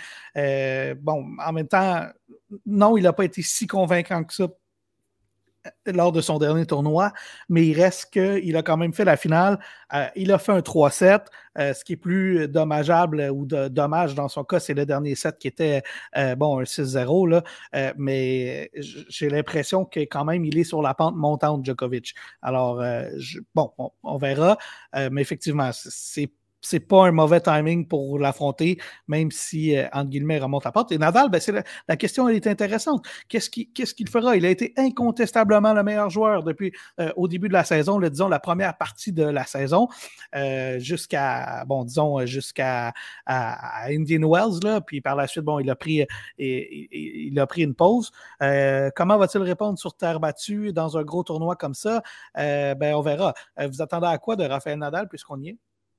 En même temps, non, il n'a pas été si convaincant que ça lors de son dernier tournoi, mais il reste qu'il a quand même fait la finale. Il a fait un 3-7. Ce qui est plus dommageable ou dommage dans son cas, c'est le dernier set qui était un 6-0. Là, mais j'ai l'impression que quand même, il est sur la pente montante, Djokovic. Alors, on verra. Mais effectivement, c'est c'est pas un mauvais timing pour l'affronter, même si, entre guillemets, il remonte la porte. Et Nadal, ben, la question elle est intéressante. Qu'est-ce qu'il fera? Il a été incontestablement le meilleur joueur depuis au début de la saison, disons la première partie de la saison, jusqu'à Indian Wells, là, puis par la suite, bon, il a pris une pause. Comment va-t-il répondre sur terre battue dans un gros tournoi comme ça? Ben, on verra. Vous attendez à quoi de Rafael Nadal, puisqu'on y est?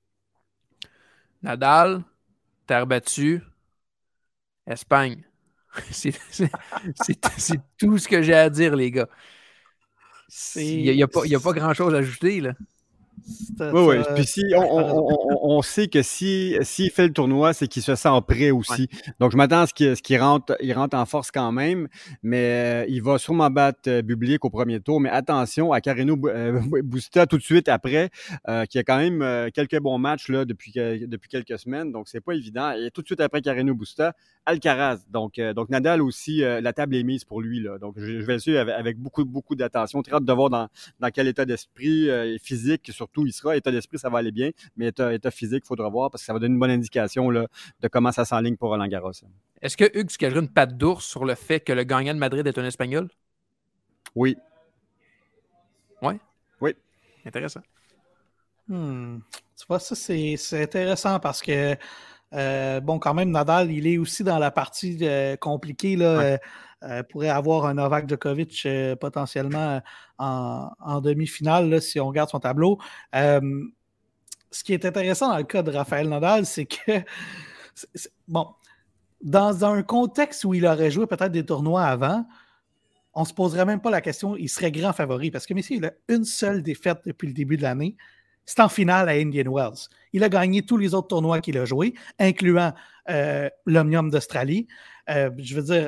Nadal, terre battue, Espagne. C'est tout ce que j'ai à dire, les gars. Il n'y a pas grand-chose à ajouter, là. Oui. Puis on sait que s'il fait le tournoi, c'est qu'il se sent prêt aussi. Ouais. Donc, je m'attends à ce qu'il rentre en force quand même, mais il va sûrement battre Bublik au premier tour. Mais attention à Carreño Busta tout de suite après, qui a quand même quelques bons matchs là, depuis quelques semaines. Donc, c'est pas évident. Et tout de suite après Carreño Busta, Alcaraz. Donc Nadal aussi, la table est mise pour lui, là. Donc, je vais le suivre avec beaucoup d'attention. Très hâte de voir dans quel état d'esprit physique, surtout, il sera. État d'esprit, ça va aller bien, mais état physique, il faudra voir parce que ça va donner une bonne indication là, de comment ça s'enligne pour Roland Garros. Est-ce que Hugues, tu cacherais une patte d'ours sur le fait que le gagnant de Madrid est un Espagnol? Oui. Ouais? Oui. Intéressant. Tu vois, ça, c'est intéressant parce que bon, quand même, Nadal, il est aussi dans la partie compliquée, là. Pourrait avoir un Novak Djokovic potentiellement en demi-finale, là, si on regarde son tableau. Ce qui est intéressant dans le cas de Rafael Nadal, c'est que, bon, dans un contexte où il aurait joué peut-être des tournois avant, on ne se poserait même pas la question, il serait grand favori. Parce que, messieurs, il a une seule défaite depuis le début de l'année. C'est en finale à Indian Wells. Il a gagné tous les autres tournois qu'il a joués, incluant l'Omnium d'Australie. Je veux dire,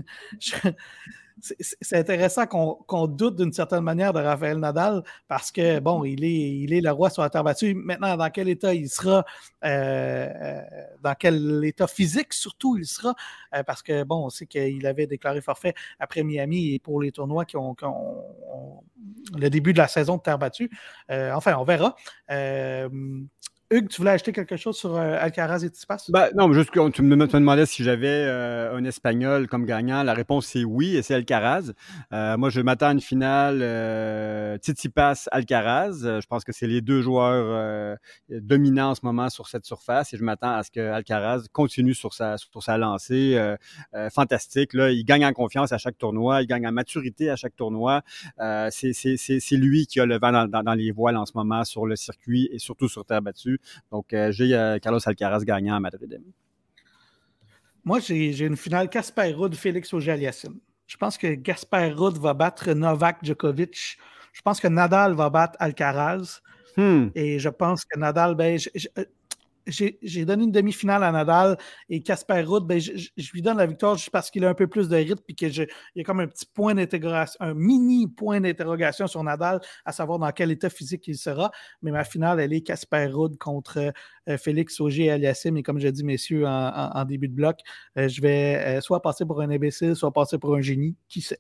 c'est intéressant qu'on doute d'une certaine manière de Rafael Nadal parce que, bon, il est le roi sur la terre battue. Maintenant, dans quel état il sera, dans quel état physique surtout il sera, parce que, bon, on sait qu'il avait déclaré forfait après Miami et pour les tournois qui ont le début de la saison de terre battue. Enfin, on verra. Hugues, tu voulais acheter quelque chose sur Alcaraz et Tsitsipas? Non, juste que tu me demandais si j'avais un Espagnol comme gagnant. La réponse, c'est oui, et c'est Alcaraz. Moi, je m'attends à une finale Tsitsipas-Alcaraz. Je pense que c'est les deux joueurs dominants en ce moment sur cette surface et je m'attends à ce que Alcaraz continue sur sa lancée fantastique. Là, il gagne en confiance à chaque tournoi, il gagne en maturité à chaque tournoi. C'est lui qui a le vent dans les voiles en ce moment sur le circuit et surtout sur terre battue. Donc, j'ai Carlos Alcaraz gagnant à Madrid. Moi, j'ai une finale Casper Ruud, Félix Auger-Aliassime. Je pense que Casper Ruud va battre Novak Djokovic. Je pense que Nadal va battre Alcaraz. Et je pense que Nadal, j'ai donné une demi-finale à Nadal et Casper Ruud, je lui donne la victoire juste parce qu'il a un peu plus de rythme et qu'il y a comme un petit point d'intégration, un mini point d'interrogation sur Nadal, à savoir dans quel état physique il sera. Mais ma finale, elle est Casper Ruud contre Félix Auger-Aliassime. Et comme je dis, messieurs, en début de bloc, je vais soit passer pour un imbécile, soit passer pour un génie. Qui sait?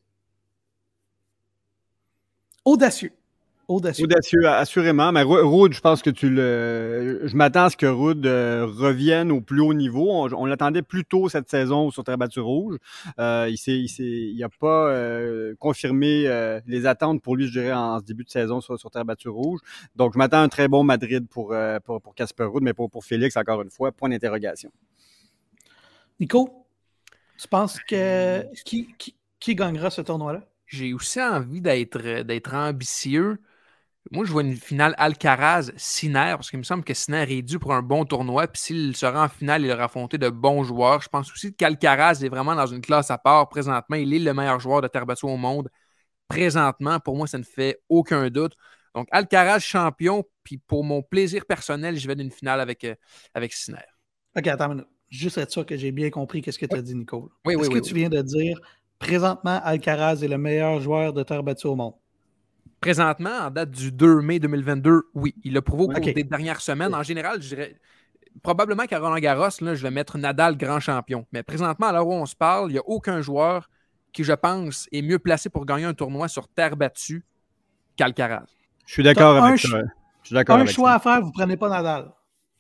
Audacieux, assurément. Mais Ruud, je pense que je m'attends à ce que Ruud revienne au plus haut niveau. On l'attendait plus tôt cette saison sur terre battue rouge. Il n'a pas confirmé les attentes pour lui, je dirais, en ce début de saison sur terre battue rouge. Donc, je m'attends à un très bon Madrid pour Casper Ruud, mais pour Félix, encore une fois, point d'interrogation. Nico, tu penses que qui gagnera ce tournoi-là? J'ai aussi envie d'être ambitieux. Moi, je vois une finale Alcaraz-Sinner, parce qu'il me semble que Sinner est dû pour un bon tournoi, puis s'il sera en finale, il aura affronté de bons joueurs. Je pense aussi qu'Alcaraz est vraiment dans une classe à part présentement. Il est le meilleur joueur de terre battue au monde présentement. Pour moi, ça ne fait aucun doute. Donc, Alcaraz champion, puis pour mon plaisir personnel, je vais d'une finale avec Sinner. OK, attends une minute. Juste être sûr que j'ai bien compris ce que tu as dit, Nico. Oui, Est-ce que tu viens de dire, présentement, Alcaraz est le meilleur joueur de terre battue au monde? Présentement, en date du 2 mai 2022, oui. Il l'a prouvé au cours des dernières semaines. En général, je dirais probablement qu'à Roland Garros, là, je vais mettre Nadal grand champion. Mais présentement, à l'heure où on se parle, il n'y a aucun joueur qui, je pense, est mieux placé pour gagner un tournoi sur terre battue qu'Alcaraz. Je suis d'accord avec ça. Un choix à faire, vous ne prenez pas Nadal.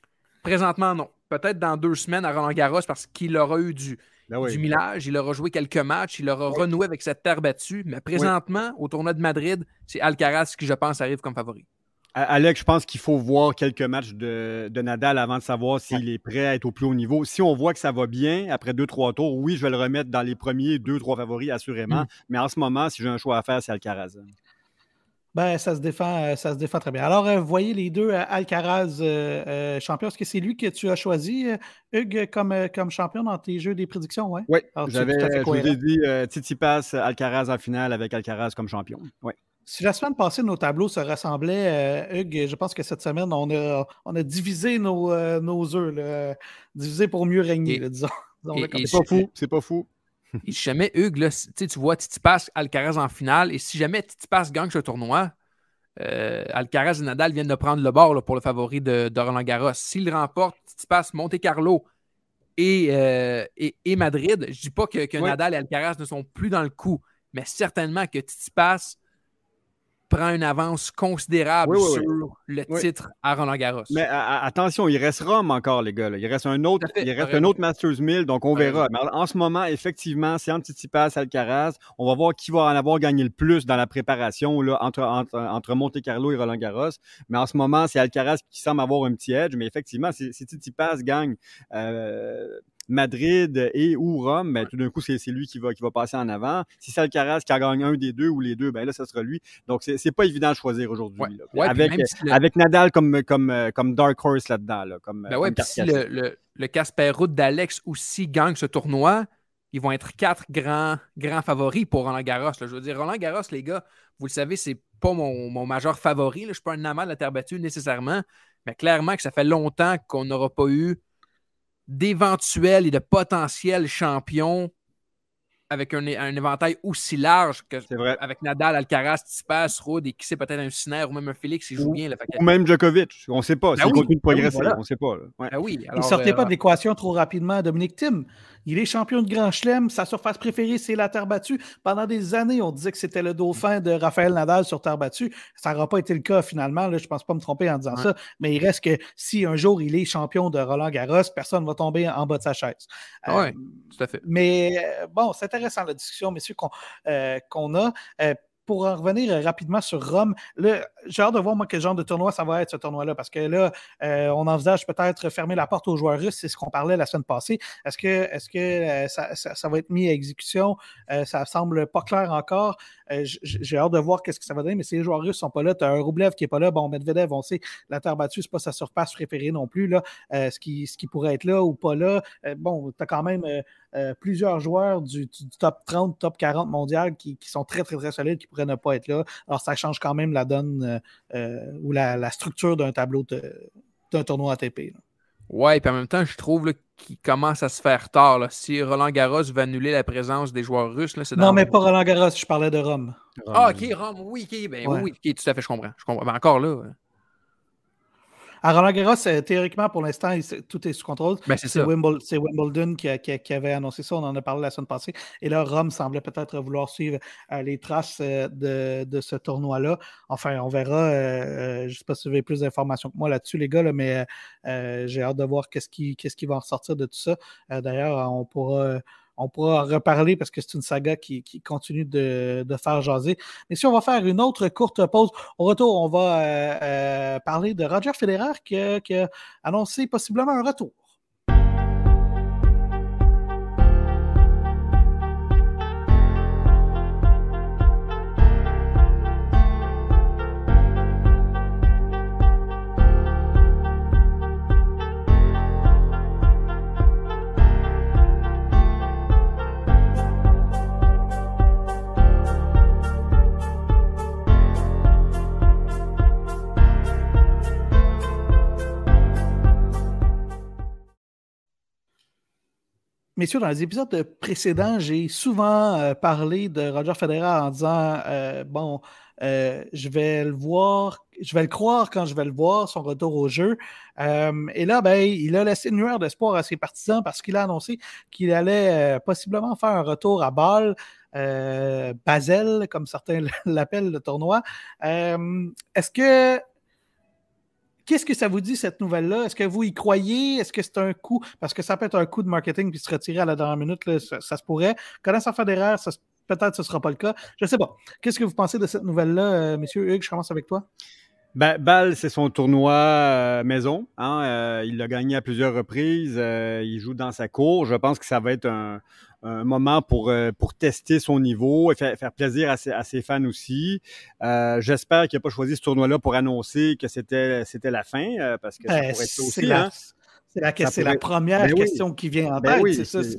Présentement, non. Peut-être dans 2 semaines à Roland-Garros parce qu'il aura eu du millage, il aura joué quelques matchs, il aura renoué avec cette terre battue. Mais présentement, au tournoi de Madrid, c'est Alcaraz qui, je pense, arrive comme favori. Alex, je pense qu'il faut voir quelques matchs de Nadal avant de savoir s'il est prêt à être au plus haut niveau. Si on voit que ça va bien, après 2-3 tours, oui, je vais le remettre dans les premiers 2-3 favoris, assurément. Mais en ce moment, si j'ai un choix à faire, c'est Alcaraz. Ben, ça se défend très bien. Alors, vous voyez les deux, Alcaraz champion. Est-ce que c'est lui que tu as choisi, Hugues, comme champion dans tes jeux des prédictions? Ouais? Oui, je vous ai dit Tsitsipas, Alcaraz en finale avec Alcaraz comme champion. Ouais. Si la semaine passée, nos tableaux se ressemblaient, Hugues, je pense que cette semaine, on a divisé nos œufs, là, divisé pour mieux régner, là, disons. C'est pas fou. Et si jamais, Hugues, là, tu vois Tsitsipas, Alcaraz en finale, et si jamais Tsitsipas gagne ce tournoi, Alcaraz et Nadal viennent de prendre le bord là, pour le favori de Roland-Garros. S'il remporte Tsitsipas, Monte-Carlo et Madrid, je ne dis pas que Nadal et Alcaraz ne sont plus dans le coup, mais certainement que Tsitsipas prend une avance considérable sur le titre à Roland-Garros. Mais attention, il reste Rome encore, les gars. Là. Il reste un autre Masters 1000, donc on verra. Mais en ce moment, effectivement, c'est entre Tsitsipas et Alcaraz. On va voir qui va en avoir gagné le plus dans la préparation là, entre Monte-Carlo et Roland-Garros. Mais en ce moment, c'est Alcaraz qui semble avoir un petit edge. Mais effectivement, si Tsitsipas gagne Madrid et ou Rome, ben, tout d'un coup, c'est lui qui va passer en avant. Si c'est Alcaraz qui a gagné un des deux ou les deux, ben là, ça sera lui. Donc, c'est pas évident de choisir aujourd'hui. Avec Nadal comme dark horse là-dedans. Là, si le Casper Ruud d'Alex aussi gagne ce tournoi, ils vont être 4 grands favoris pour Roland-Garros. Je veux dire, Roland-Garros, les gars, vous le savez, c'est pas mon majeur favori. Là. Je ne suis pas un amant de la terre battue nécessairement, mais clairement que ça fait longtemps qu'on n'aura pas eu d'éventuels et de potentiels champions avec un éventail aussi large que avec Nadal, Alcaraz, Tsitsipas, Ruud et qui sait peut-être un Sinner ou même un Félix qui joue bien. Là, ou même Djokovic, on ne sait pas. S'il continue de progresser, on ne sait pas. Ouais. Alors, il ne sortait pas de l'équation trop rapidement. Dominic Thiem, il est champion de Grand Chelem. Sa surface préférée, c'est la terre battue. Pendant des années, on disait que c'était le dauphin de Rafael Nadal sur terre battue. Ça n'aura pas été le cas finalement. Là, je ne pense pas me tromper en disant ça. Mais il reste que si un jour il est champion de Roland-Garros, personne ne va tomber en bas de sa chaise. Oui, tout à fait. Mais bon, c'est intéressant la discussion, messieurs, qu'on a. Pour en revenir rapidement sur Rome, là, j'ai hâte de voir, moi, quel genre de tournoi ça va être, ce tournoi-là, parce que là, on envisage peut-être fermer la porte aux joueurs russes, c'est ce qu'on parlait la semaine passée. Est-ce que ça va être mis à exécution? Ça semble pas clair encore. J'ai hâte de voir qu'est-ce que ça va donner, mais si les joueurs russes sont pas là, tu as un Roublev qui est pas là, bon, Medvedev, on sait, la terre battue, c'est pas sa surface préférée non plus, là, ce qui pourrait être là ou pas là. Bon, tu as quand même plusieurs joueurs du top 30, top 40 mondial qui sont très, très, très solides, qui pourraient ne pas être là. Alors, ça change quand même la donne ou la structure d'un tableau d'un tournoi ATP. Oui, puis en même temps, je trouve qu'il commence à se faire tard. Là. Si Roland-Garros va annuler la présence des joueurs russes, là, c'est non, mais pas Roland-Garros, je parlais de Rome. Ah, OK, Rome, oui, OK, ben, oui, OK, tout à fait, je comprends. Ben, encore là... À Roland-Garros, théoriquement, pour l'instant, tout est sous contrôle. Ben, c'est Wimbledon qui avait annoncé ça. On en a parlé la semaine passée. Et là, Rome semblait peut-être vouloir suivre les traces de ce tournoi-là. Enfin, on verra. Je ne sais pas si vous avez plus d'informations que moi là-dessus, les gars, là, mais j'ai hâte de voir qu'est-ce qui va en ressortir de tout ça. D'ailleurs, on pourra reparler parce que c'est une saga qui continue de faire jaser. Mais si on va faire une autre courte pause, au retour, on va parler de Roger Federer qui a annoncé possiblement un retour. Messieurs, dans les épisodes précédents, j'ai souvent parlé de Roger Federer en disant je vais le croire quand je vais le voir, son retour au jeu. Et là, il a laissé une lueur d'espoir à ses partisans parce qu'il a annoncé qu'il allait possiblement faire un retour à Bâle, Basel, comme certains l'appellent, le tournoi. qu'est-ce que ça vous dit, cette nouvelle-là? Est-ce que vous y croyez? Est-ce que c'est un coup? Parce que ça peut être un coup de marketing puis se retirer à la dernière minute, là, ça se pourrait. Connaissant Federer, peut-être ce ne sera pas le cas. Je ne sais pas. Qu'est-ce que vous pensez de cette nouvelle-là, Monsieur Hugues? Je commence avec toi. Bâle, c'est son tournoi maison. Hein? Il l'a gagné à plusieurs reprises. Il joue dans sa cour. Je pense que ça va être un moment pour tester son niveau et faire plaisir à ses fans aussi. J'espère qu'il n'a pas choisi ce tournoi-là pour annoncer que c'était la fin, parce que ça pourrait être ça aussi. C'est la première question qui vient en tête. Oui, c'est ça.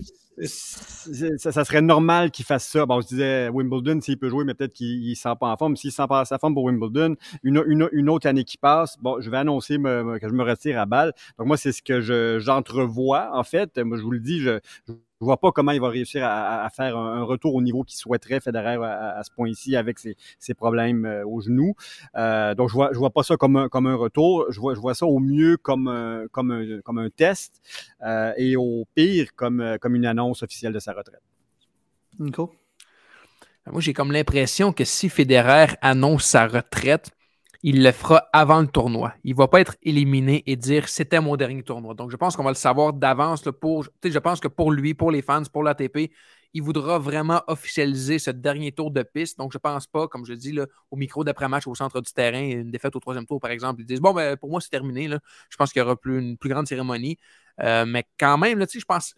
Ça serait normal qu'il fasse ça. Bon, on se disait Wimbledon, s'il peut jouer, mais peut-être qu'il ne se sent pas en forme. S'il ne se sent pas sa forme pour Wimbledon, une autre année qui passe, bon, je vais annoncer que je me retire à Bâle. Donc moi, c'est ce que j'entrevois, en fait. Moi, je vous le dis, je vois pas comment il va réussir à faire un retour au niveau qu'il souhaiterait, Federer, à ce point-ci, avec ses problèmes au genou. Donc, je vois pas ça comme un retour. Je vois ça au mieux comme un test, et au pire comme une annonce officielle de sa retraite. Nico? Moi, j'ai comme l'impression que si Federer annonce sa retraite, il le fera avant le tournoi. Il ne va pas être éliminé et dire « c'était mon dernier tournoi ». Donc, je pense qu'on va le savoir d'avance. Je pense que pour lui, pour les fans, pour l'ATP, il voudra vraiment officialiser ce dernier tour de piste. Donc, je ne pense pas, comme je dis, là, au micro d'après-match au centre du terrain, une défaite au 3e tour, par exemple, ils disent « bon, ben, pour moi, c'est terminé. » là. Je pense qu'il y aura une plus grande cérémonie. Mais quand même, là, je pense...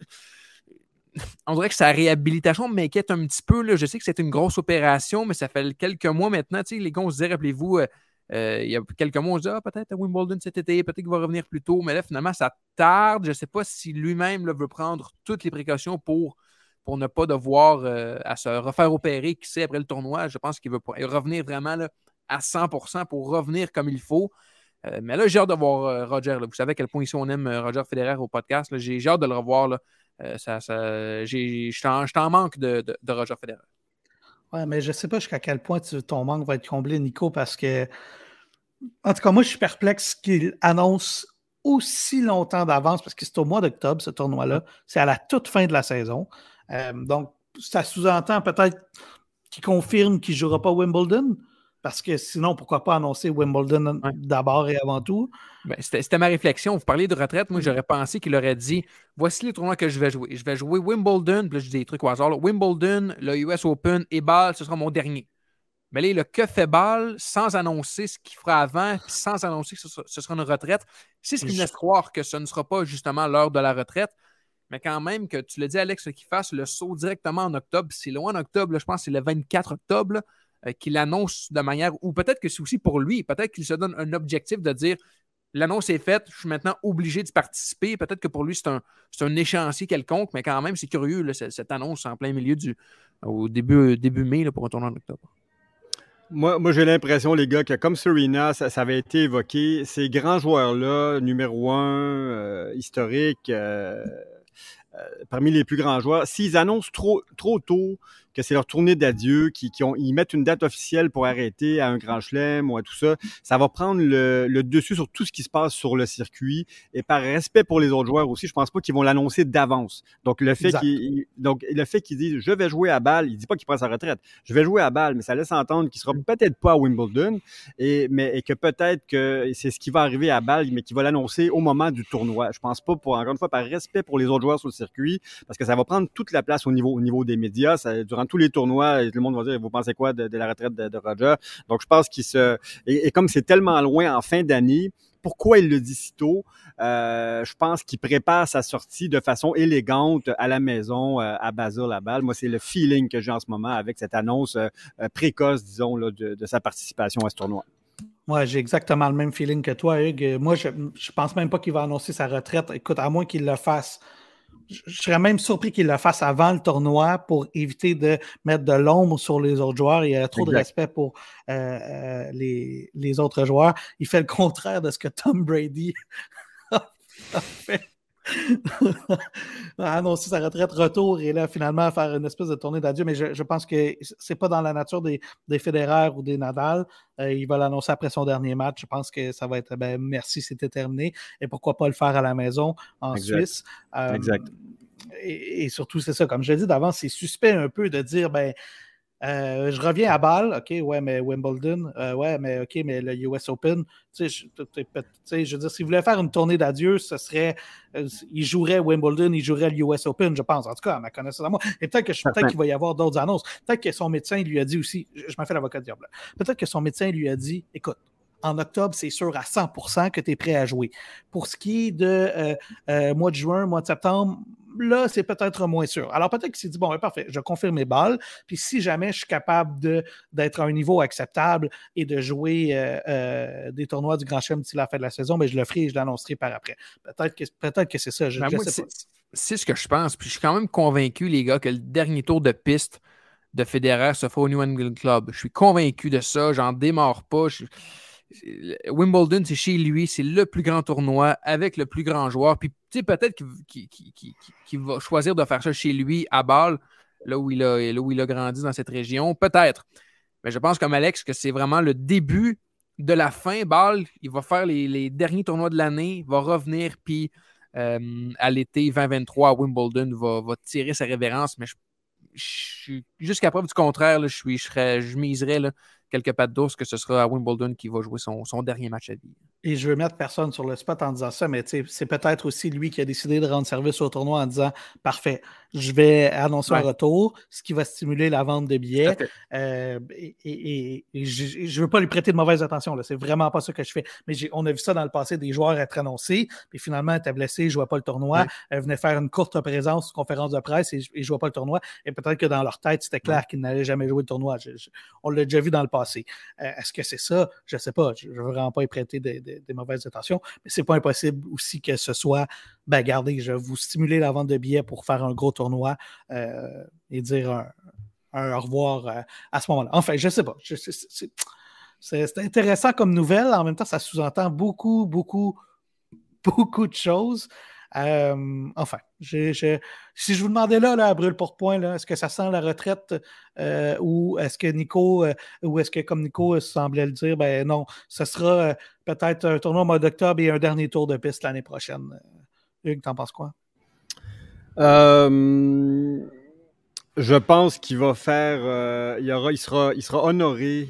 On dirait que sa réhabilitation m'inquiète un petit peu. Là. Je sais que c'est une grosse opération, mais ça fait quelques mois maintenant. Les gars, on se disait, rappelez-vous... il y a quelques mois, on se dit peut-être à Wimbledon cet été, peut-être qu'il va revenir plus tôt, mais là, finalement, ça tarde. Je ne sais pas si lui-même là, veut prendre toutes les précautions pour ne pas devoir à se refaire opérer, qui sait, après le tournoi. Je pense qu'il veut revenir vraiment là, à 100% pour revenir comme il faut. Mais là, j'ai hâte de voir Roger. Là. Vous savez à quel point ici on aime Roger Federer au podcast. Là. J'ai hâte de le revoir. Je suis en manque de Roger Federer. Ouais, mais je ne sais pas jusqu'à quel point ton manque va être comblé, Nico, parce que en tout cas, moi, je suis perplexe qu'il annonce aussi longtemps d'avance, parce que c'est au mois d'octobre, ce tournoi-là. C'est à la toute fin de la saison. Donc, ça sous-entend peut-être qu'il confirme qu'il ne jouera pas Wimbledon, parce que sinon, pourquoi pas annoncer Wimbledon d'abord et avant tout? Ben, c'était ma réflexion. Vous parliez de retraite. Moi, j'aurais pensé qu'il aurait dit voici les tournois que je vais jouer. Je vais jouer Wimbledon, puis là, je dis des trucs au hasard. Là. Wimbledon, le US Open et Bâle, ce sera mon dernier. Mais là, le que fait Bâle sans annoncer ce qu'il fera avant, puis sans annoncer que ce sera une retraite, c'est ce qui me laisse croire que ce ne sera pas justement l'heure de la retraite. Mais quand même, que tu l'as dit, Alex, qu'il fasse le saut directement en octobre. C'est loin en octobre, là, je pense que c'est le 24 octobre là, qu'il annonce de manière. Ou peut-être que c'est aussi pour lui. Peut-être qu'il se donne un objectif de dire l'annonce est faite, je suis maintenant obligé d'y participer. Peut-être que pour lui, c'est un échéancier quelconque, mais quand même, c'est curieux, là, cette annonce en plein milieu au début mai là, pour un tournoi en octobre. Moi, j'ai l'impression, les gars, que comme Serena, ça avait été évoqué, ces grands joueurs-là, numéro 1, historiques, parmi les plus grands joueurs, s'ils annoncent trop tôt que c'est leur tournée d'adieu, ils mettent une date officielle pour arrêter à un Grand Chelem ou à tout ça, ça va prendre le dessus sur tout ce qui se passe sur le circuit. Et par respect pour les autres joueurs aussi, je pense pas qu'ils vont l'annoncer d'avance. Donc, le fait qu'ils disent « je vais jouer à Bâle », il dit pas qu'il prend sa retraite. « Je vais jouer à Bâle », mais ça laisse entendre qu'il sera peut-être pas à Wimbledon et que peut-être que c'est ce qui va arriver à Bâle, mais qu'il va l'annoncer au moment du tournoi. Je pense pas, encore une fois, par respect pour les autres joueurs sur le circuit, parce que ça va prendre toute la place au niveau des médias. Durant tous les tournois, tout le monde va dire « vous pensez quoi de la retraite de Roger ?» Donc, je pense et comme c'est tellement loin en fin d'année, pourquoi il le dit si tôt? Je pense qu'il prépare sa sortie de façon élégante à la maison, à Basel, à Bâle. Moi, c'est le feeling que j'ai en ce moment avec cette annonce précoce, disons, là, de sa participation à ce tournoi. Ouais, j'ai exactement le même feeling que toi, Hugues. Moi, je pense même pas qu'il va annoncer sa retraite. Écoute, à moins qu'il le fasse. Je serais même surpris qu'il le fasse avant le tournoi pour éviter de mettre de l'ombre sur les autres joueurs. Il y a trop de respect pour les autres joueurs. Il fait le contraire de ce que Tom Brady a fait. A annoncé sa retraite, retour, et là, finalement, faire une espèce de tournée d'adieu. Mais je pense que c'est pas dans la nature des Federer ou des Nadal. Il va l'annoncer après son dernier match. Je pense que ça va être merci, c'était terminé. Et pourquoi pas le faire à la maison en Suisse. Exact. Et surtout, c'est ça, comme je l'ai dit d'avance, c'est suspect un peu de dire Je reviens à Bâle, OK, ouais, mais Wimbledon, ouais, mais OK, mais le US Open, tu sais, je veux dire, s'il voulait faire une tournée d'adieu, ce serait, il jouerait Wimbledon, il jouerait le US Open, je pense, en tout cas, à ma connaissance à moi. Et peut-être qu'il va y avoir d'autres annonces. Peut-être que son médecin lui a dit aussi, je m'en fais l'avocat du diable, peut-être que son médecin lui a dit, écoute, en octobre, c'est sûr à 100% que tu es prêt à jouer. Pour ce qui est de mois de juin, mois de septembre, là, c'est peut-être moins sûr. Alors, peut-être qu'il s'est dit, bon, parfait, je confirme mes balles, puis si jamais je suis capable d'être à un niveau acceptable et de jouer des tournois du Grand Chelem d'ici la fin de la saison, mais je le ferai et je l'annoncerai par après. Peut-être que c'est ça, je sais pas. C'est ce que je pense, puis je suis quand même convaincu, les gars, que le dernier tour de piste de Federer se fera au New England Club. Je suis convaincu de ça, j'en démarre pas. Wimbledon, c'est chez lui, c'est le plus grand tournoi avec le plus grand joueur. Puis, tu sais, peut-être qu'il va choisir de faire ça chez lui, à Bâle, là où il a grandi dans cette région. Peut-être. Mais je pense, comme Alex, que c'est vraiment le début de la fin. Bâle, il va faire les derniers tournois de l'année, il va revenir, puis à l'été 2023 à Wimbledon, va tirer sa révérence. Mais jusqu'à preuve du contraire, là, je miserais là, quelques pattes d'ours que ce sera à Wimbledon qui va jouer son dernier match à vie. Et je veux mettre personne sur le spot en disant ça, mais c'est peut-être aussi lui qui a décidé de rendre service au tournoi en disant « Parfait, je vais annoncer un retour, ce qui va stimuler la vente de billets. » Et je ne veux pas lui prêter de mauvaise attention, là, c'est vraiment pas ça que je fais. Mais on a vu ça dans le passé, des joueurs être annoncés, puis finalement, étaient blessés, ne jouaient pas le tournoi, venaient faire une courte présence, conférence de presse et ne jouaient pas le tournoi. Et peut-être que dans leur tête, c'était clair qu'ils n'allaient jamais jouer le tournoi. On l'a déjà vu dans le passé. Est-ce que c'est ça? Je ne sais pas. Je ne veux vraiment pas y prêter des mauvaises intentions, mais c'est pas impossible aussi que ce soit, regardez, je vais vous stimuler la vente de billets pour faire un gros tournoi et dire un au revoir à ce moment-là. Enfin, je sais pas. C'est intéressant comme nouvelle. En même temps, ça sous-entend beaucoup, beaucoup, beaucoup de choses. Enfin, si je vous demandais là à brûle pour point, est-ce que ça sent la retraite ou est-ce que Nico, ou est-ce que comme Nico semblait le dire, ben non, ce sera peut-être un tournoi au mois d'octobre et un dernier tour de piste l'année prochaine. Hugues, t'en penses quoi? Je pense qu'il va faire, il sera honoré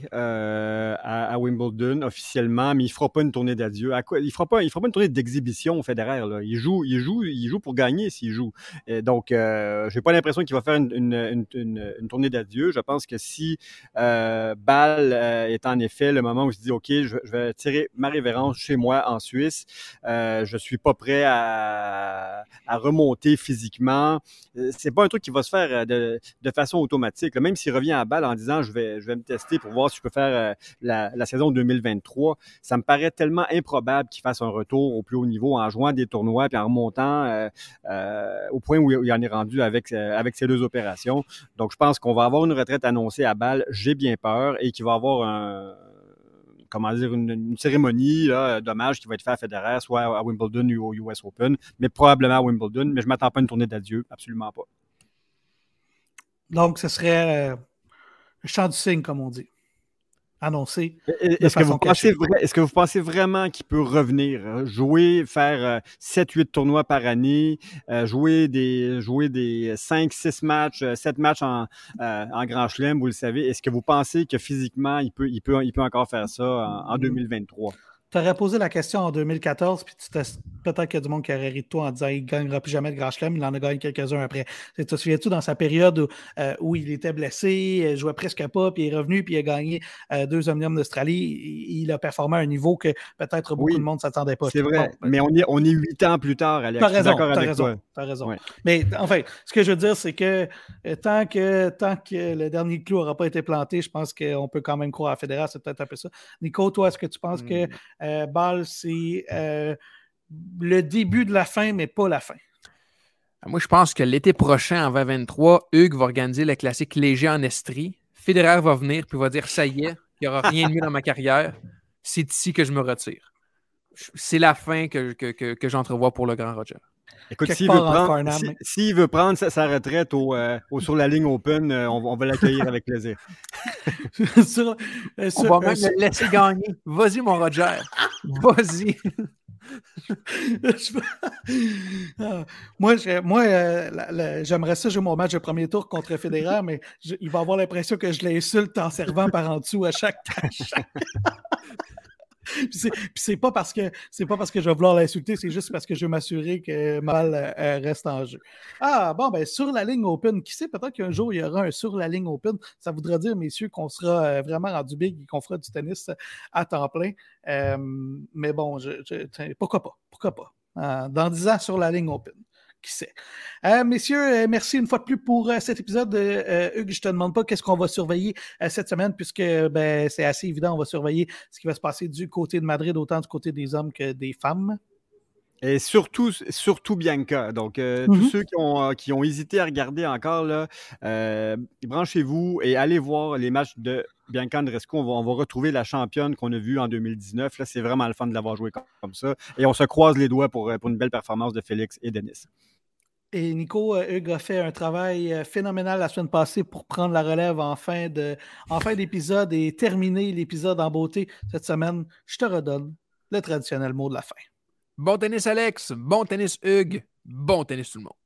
à Wimbledon officiellement, mais il fera pas une tournée d'adieu. Il fera pas une tournée d'exhibition au Federer. Là. Il joue pour gagner s'il joue. Et donc, j'ai pas l'impression qu'il va faire une tournée d'adieu. Je pense que si Bâle est en effet le moment où il se dit OK, je vais tirer ma révérence chez moi en Suisse. Je suis pas prêt à remonter physiquement. C'est pas un truc qui va se faire de façon automatique. Là, même s'il revient à Bâle en disant je vais me tester pour voir si je peux faire la saison 2023, ça me paraît tellement improbable qu'il fasse un retour au plus haut niveau en jouant des tournois puis en remontant au point où il en est rendu avec ces deux opérations. Donc, je pense qu'on va avoir une retraite annoncée à Bâle, j'ai bien peur, et qu'il va y avoir une cérémonie d'hommage qui va être faite à Federer, soit à Wimbledon ou au US Open, mais probablement à Wimbledon, mais je ne m'attends pas à une tournée d'adieu, absolument pas. Donc, ce serait le chant du cygne, comme on dit. Annoncé. Est-ce que vous pensez vraiment qu'il peut revenir, jouer, faire 7-8 tournois par année, jouer des 5-6 matchs, 7 matchs en Grand Chelem, vous le savez. Est-ce que vous pensez que physiquement, il peut encore faire ça en 2023? Tu aurais posé la question en 2014, puis peut-être qu'il y a du monde qui aurait ri de toi en disant qu'il ne gagnera plus jamais de Grand Chelem. Il en a gagné quelques-uns après. Tu te souviens-tu dans sa période où il était blessé, il jouait presque pas, puis il est revenu, puis il a gagné 2 Omnium d'Australie. Il a performé à un niveau que peut-être beaucoup de monde ne s'attendait pas. C'est vrai, mais on est 8 ans plus tard, Alex. Tu as raison. Ouais. Mais enfin, ce que je veux dire, c'est que tant que le dernier clou n'aura pas été planté, je pense qu'on peut quand même croire à Federer. C'est peut-être un peu ça. Nico, toi, est-ce que tu penses que Bâle, c'est le début de la fin, mais pas la fin? Moi, je pense que l'été prochain, en 2023, Hugues va organiser le classique léger en Estrie. Federer va venir puis va dire « Ça y est, il n'y aura rien de mieux dans ma carrière. C'est ici que je me retire. » C'est la fin que j'entrevois pour le grand Roger. Écoute, s'il veut prendre sa retraite sur la ligne Open, on va l'accueillir avec plaisir. On va même le laisser gagner. Vas-y, mon Roger. Vas-y. Moi, j'aimerais ça jouer mon match de premier tour contre Federer, mais il va avoir l'impression que je l'insulte en servant par en dessous à chaque tâche. Puis c'est pas parce que je vais vouloir l'insulter, c'est juste parce que je veux m'assurer que ma balle reste en jeu. Ah, bon, ben sur la ligne open, qui sait, peut-être qu'un jour, il y aura un sur la ligne open. Ça voudra dire, messieurs, qu'on sera vraiment rendu big et qu'on fera du tennis à temps plein. Mais bon, pourquoi pas? Dans 10 ans, sur la ligne open. Qui sait. Messieurs, merci une fois de plus pour cet épisode. Hugues, je te demande pas qu'est-ce qu'on va surveiller cette semaine, puisque c'est assez évident, on va surveiller ce qui va se passer du côté de Madrid, autant du côté des hommes que des femmes. Et surtout Bianca. Donc, tous ceux qui ont hésité à regarder encore, là, branchez-vous et allez voir les matchs de Bianca Andreescu. On va retrouver la championne qu'on a vue en 2019. Là, c'est vraiment le fun de l'avoir joué comme ça. Et on se croise les doigts pour une belle performance de Félix et Denis. Et Nico, Hugues a fait un travail phénoménal la semaine passée pour prendre la relève en fin d'épisode et terminer l'épisode en beauté cette semaine. Je te redonne le traditionnel mot de la fin. Bon tennis, Alex. Bon tennis, Hugues. Bon tennis, tout le monde.